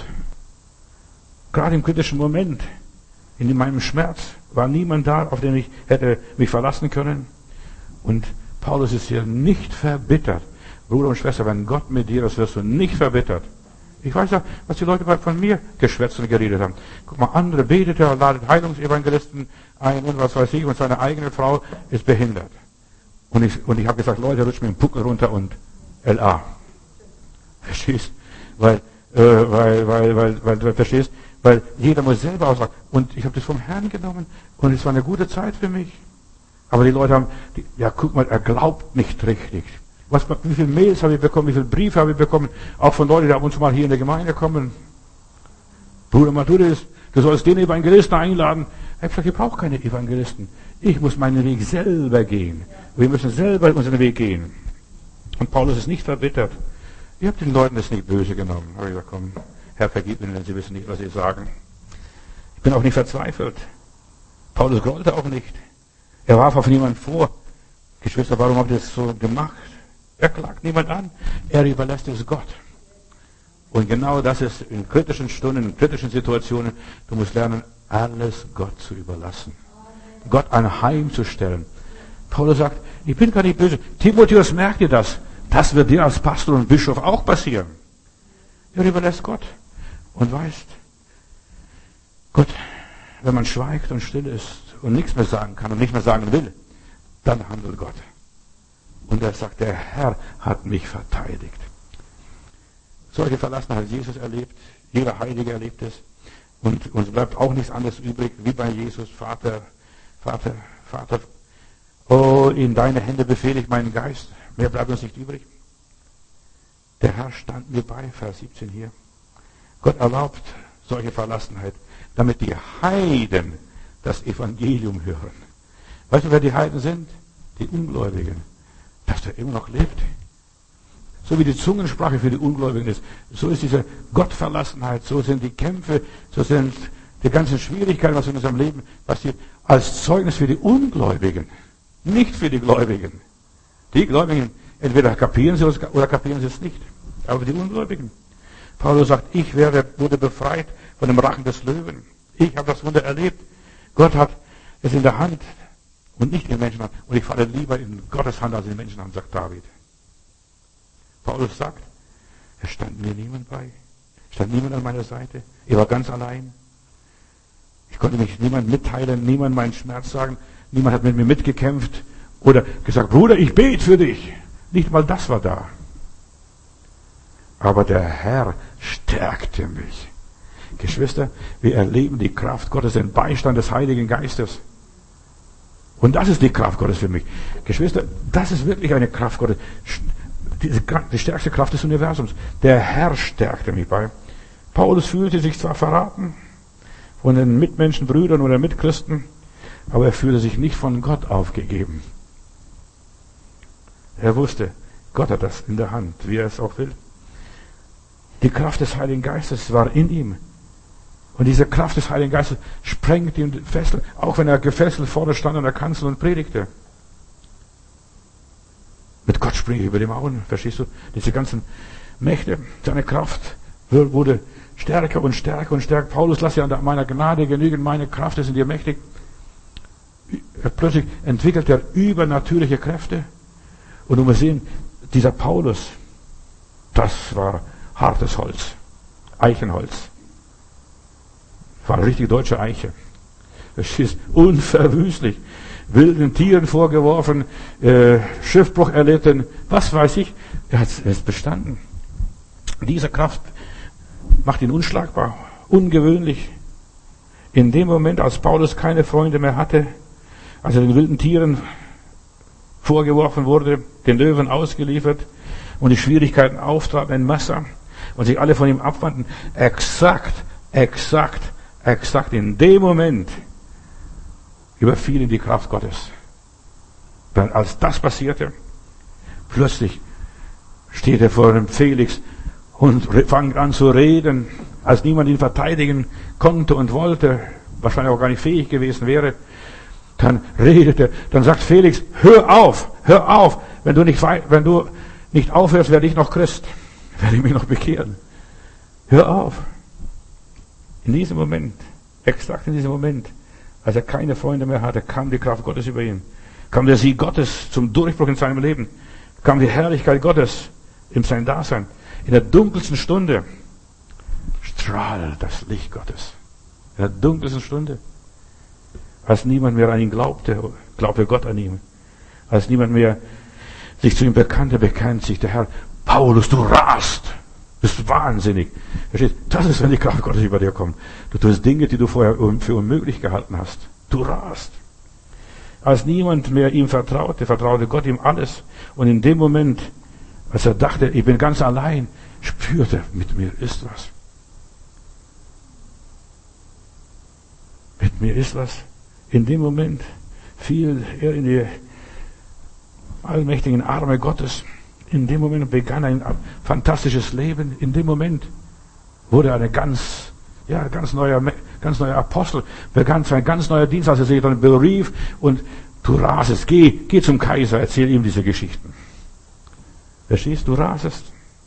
Gerade im kritischen Moment, in meinem Schmerz, war niemand da, auf den ich hätte mich verlassen können. Und Paulus ist hier nicht verbittert. Bruder und Schwester, wenn Gott mit dir ist, wirst du nicht verbittert. Ich weiß ja, was die Leute von mir geschwätzt und geredet haben. Guck mal, andere betet er, ladet Heilungsevangelisten ein und was weiß ich, und seine eigene Frau ist behindert. Und ich, und ich habe gesagt, Leute, rutscht mir den Puckel runter und L A. Verstehst? Weil, äh, weil, weil, weil, weil, weil, verstehst? Weil jeder muss selber aussagen. Und ich habe das vom Herrn genommen und es war eine gute Zeit für mich. Aber die Leute haben, die, ja, guck mal, er glaubt nicht richtig. Was, wie viele Mails habe ich bekommen, wie viele Briefe habe ich bekommen, auch von Leuten, die ab und zu mal hier in der Gemeinde kommen. Bruder Matthäus, du sollst den Evangelisten einladen. Ich habe gesagt, ich brauche keine Evangelisten. Ich muss meinen Weg selber gehen. Wir müssen selber unseren Weg gehen. Und Paulus ist nicht verbittert. Ich habe den Leuten das nicht böse genommen. Habe ich gesagt, komm, Herr, vergib ihnen, wenn sie wissen nicht, was sie sagen. Ich bin auch nicht verzweifelt. Paulus grollte auch nicht. Er warf auf niemanden vor. Geschwister, warum habt ihr das so gemacht? Er klagt niemand an. Er überlässt es Gott. Und genau das ist in kritischen Stunden, in kritischen Situationen, du musst lernen, alles Gott zu überlassen. Gott anheimzustellen. Paulus sagt, ich bin gar nicht böse. Timotheus, merkt ihr das? Das wird dir als Pastor und Bischof auch passieren. Er überlässt Gott. Und weißt, Gott, wenn man schweigt und still ist und nichts mehr sagen kann und nicht mehr sagen will, dann handelt Gott. Und er sagt, der Herr hat mich verteidigt. Solche Verlassenheit hat Jesus erlebt, jeder Heilige erlebt es. Und uns bleibt auch nichts anderes übrig, wie bei Jesus, Vater, Vater, Vater, oh, in deine Hände befehle ich meinen Geist. Mehr bleibt uns nicht übrig. Der Herr stand mir bei, Vers siebzehn hier. Gott erlaubt solche Verlassenheit, damit die Heiden das Evangelium hören. Weißt du, wer die Heiden sind? Die Ungläubigen. Dass der immer noch lebt. So wie die Zungensprache für die Ungläubigen ist, so ist diese Gottverlassenheit, so sind die Kämpfe, so sind die ganzen Schwierigkeiten, was in unserem Leben passiert, als Zeugnis für die Ungläubigen, nicht für die Gläubigen. Die Gläubigen, entweder kapieren sie es oder kapieren sie es nicht, aber die Ungläubigen. Paulus sagt, ich werde, wurde befreit von dem Rachen des Löwen. Ich habe das Wunder erlebt. Gott hat es in der Hand und nicht in Menschenhand. Und ich falle lieber in Gottes Hand als in Menschenhand, sagt David. Paulus sagt, es stand mir niemand bei. Es stand niemand an meiner Seite. Ich war ganz allein. Ich konnte mich niemand mitteilen, niemand meinen Schmerz sagen. Niemand hat mit mir mitgekämpft oder gesagt, Bruder, ich bete für dich. Nicht mal das war da. Aber der Herr stärkte mich. Geschwister, wir erleben die Kraft Gottes, den Beistand des Heiligen Geistes. Und das ist die Kraft Gottes für mich. Geschwister, das ist wirklich eine Kraft Gottes. Die, die stärkste Kraft des Universums. Der Herr stärkte mich bei. Paulus fühlte sich zwar verraten von den Mitmenschen, Brüdern oder Mitchristen, aber er fühlte sich nicht von Gott aufgegeben. Er wusste, Gott hat das in der Hand, wie er es auch will. Die Kraft des Heiligen Geistes war in ihm. Und diese Kraft des Heiligen Geistes sprengte ihn fesseln, auch wenn er gefesselt vorne stand an der Kanzel und predigte. Mit Gott springe ich über die Mauern, verstehst du? Diese ganzen Mächte, seine Kraft wurde stärker und stärker und stärker. Paulus, lass ja an meiner Gnade genügen, meine Kraft ist in dir mächtig. Plötzlich entwickelt er übernatürliche Kräfte. Und wir sehen, dieser Paulus, das war hartes Holz, Eichenholz. War eine richtig deutsche Eiche. Es ist unverwüstlich. Wilden Tieren vorgeworfen, äh, Schiffbruch erlitten, was weiß ich. Er hat es bestanden. Diese Kraft macht ihn unschlagbar, ungewöhnlich. In dem Moment, als Paulus keine Freunde mehr hatte, als er den wilden Tieren vorgeworfen wurde, den Löwen ausgeliefert und die Schwierigkeiten auftraten in Massa und sich alle von ihm abwandten, exakt, exakt, exakt in dem Moment überfiel ihn die Kraft Gottes. Dann, als das passierte, plötzlich steht er vor dem Felix und fängt an zu reden, als niemand ihn verteidigen konnte und wollte, wahrscheinlich auch gar nicht fähig gewesen wäre. Dann redet er, dann sagt Felix, hör auf, hör auf, wenn du nicht, wenn du nicht aufhörst, werde ich noch Christ, werde ich mich noch bekehren. Hör auf. In diesem Moment, exakt in diesem Moment, als er keine Freunde mehr hatte, kam die Kraft Gottes über ihn. Kam der Sieg Gottes zum Durchbruch in seinem Leben. Kam die Herrlichkeit Gottes in sein Dasein. In der dunkelsten Stunde strahlt das Licht Gottes. In der dunkelsten Stunde. Als niemand mehr an ihn glaubte, glaubte Gott an ihn. Als niemand mehr sich zu ihm bekannte, bekennt sich der Herr. Paulus, du rast. Bist wahnsinnig. Verstehst? Das ist, wenn die Kraft Gottes über dir kommt. Du tust Dinge, die du vorher für unmöglich gehalten hast. Du rast. Als niemand mehr ihm vertraute, vertraute Gott ihm alles. Und in dem Moment, als er dachte, ich bin ganz allein, spürte, mit mir ist was. Mit mir ist was. In dem Moment fiel er in die allmächtigen Arme Gottes. In dem Moment begann ein fantastisches Leben. In dem Moment wurde eine ganz, ja, ganz neuer, ganz neuer Apostel, begann ein ganz neuer Dienst, als er sich dann berief und du rasest, geh, geh zum Kaiser, erzähl ihm diese Geschichten. Verstehst du, rasest.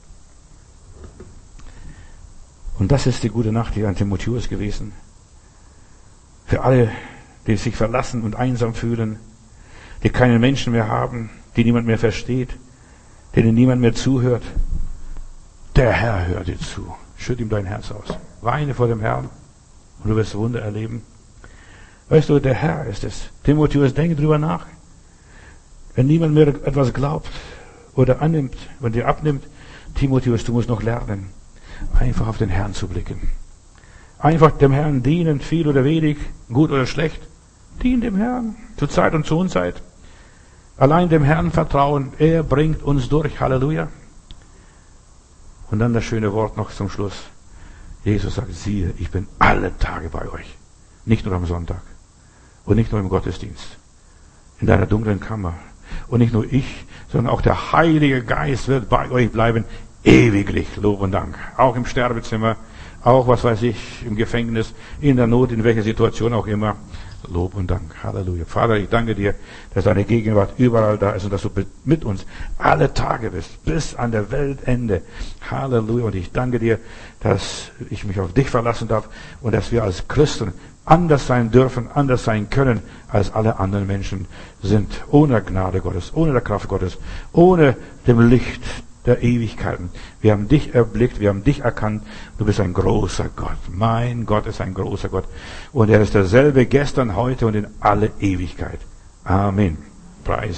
Und das ist die gute Nacht hier an Timotheus gewesen. Für alle, die sich verlassen und einsam fühlen, die keinen Menschen mehr haben, die niemand mehr versteht, denen niemand mehr zuhört. Der Herr hört dir zu. Schütt ihm dein Herz aus. Weine vor dem Herrn. Und du wirst Wunder erleben. Weißt du, der Herr ist es. Timotheus, denke drüber nach. Wenn niemand mehr etwas glaubt oder annimmt, wenn dir abnimmt, Timotheus, du musst noch lernen, einfach auf den Herrn zu blicken. Einfach dem Herrn dienen, viel oder wenig, gut oder schlecht. Dien dem Herrn, zu Zeit und zu Unzeit. Allein dem Herrn vertrauen, er bringt uns durch. Halleluja. Und dann das schöne Wort noch zum Schluss. Jesus sagt, siehe, ich bin alle Tage bei euch. Nicht nur am Sonntag. Und nicht nur im Gottesdienst. In deiner dunklen Kammer. Und nicht nur ich, sondern auch der Heilige Geist wird bei euch bleiben. Ewiglich. Lob und Dank. Auch im Sterbezimmer. Auch, was weiß ich, im Gefängnis. In der Not, in welcher Situation auch immer. Lob und Dank. Halleluja. Vater, ich danke dir, dass deine Gegenwart überall da ist und dass du mit uns alle Tage bist, bis an der Weltende. Halleluja. Und ich danke dir, dass ich mich auf dich verlassen darf und dass wir als Christen anders sein dürfen, anders sein können, als alle anderen Menschen sind. Ohne Gnade Gottes, ohne der Kraft Gottes, ohne dem Licht der Ewigkeiten. Wir haben dich erblickt, wir haben dich erkannt. Du bist ein großer Gott. Mein Gott ist ein großer Gott. Und er ist derselbe gestern, heute und in alle Ewigkeit. Amen. Preis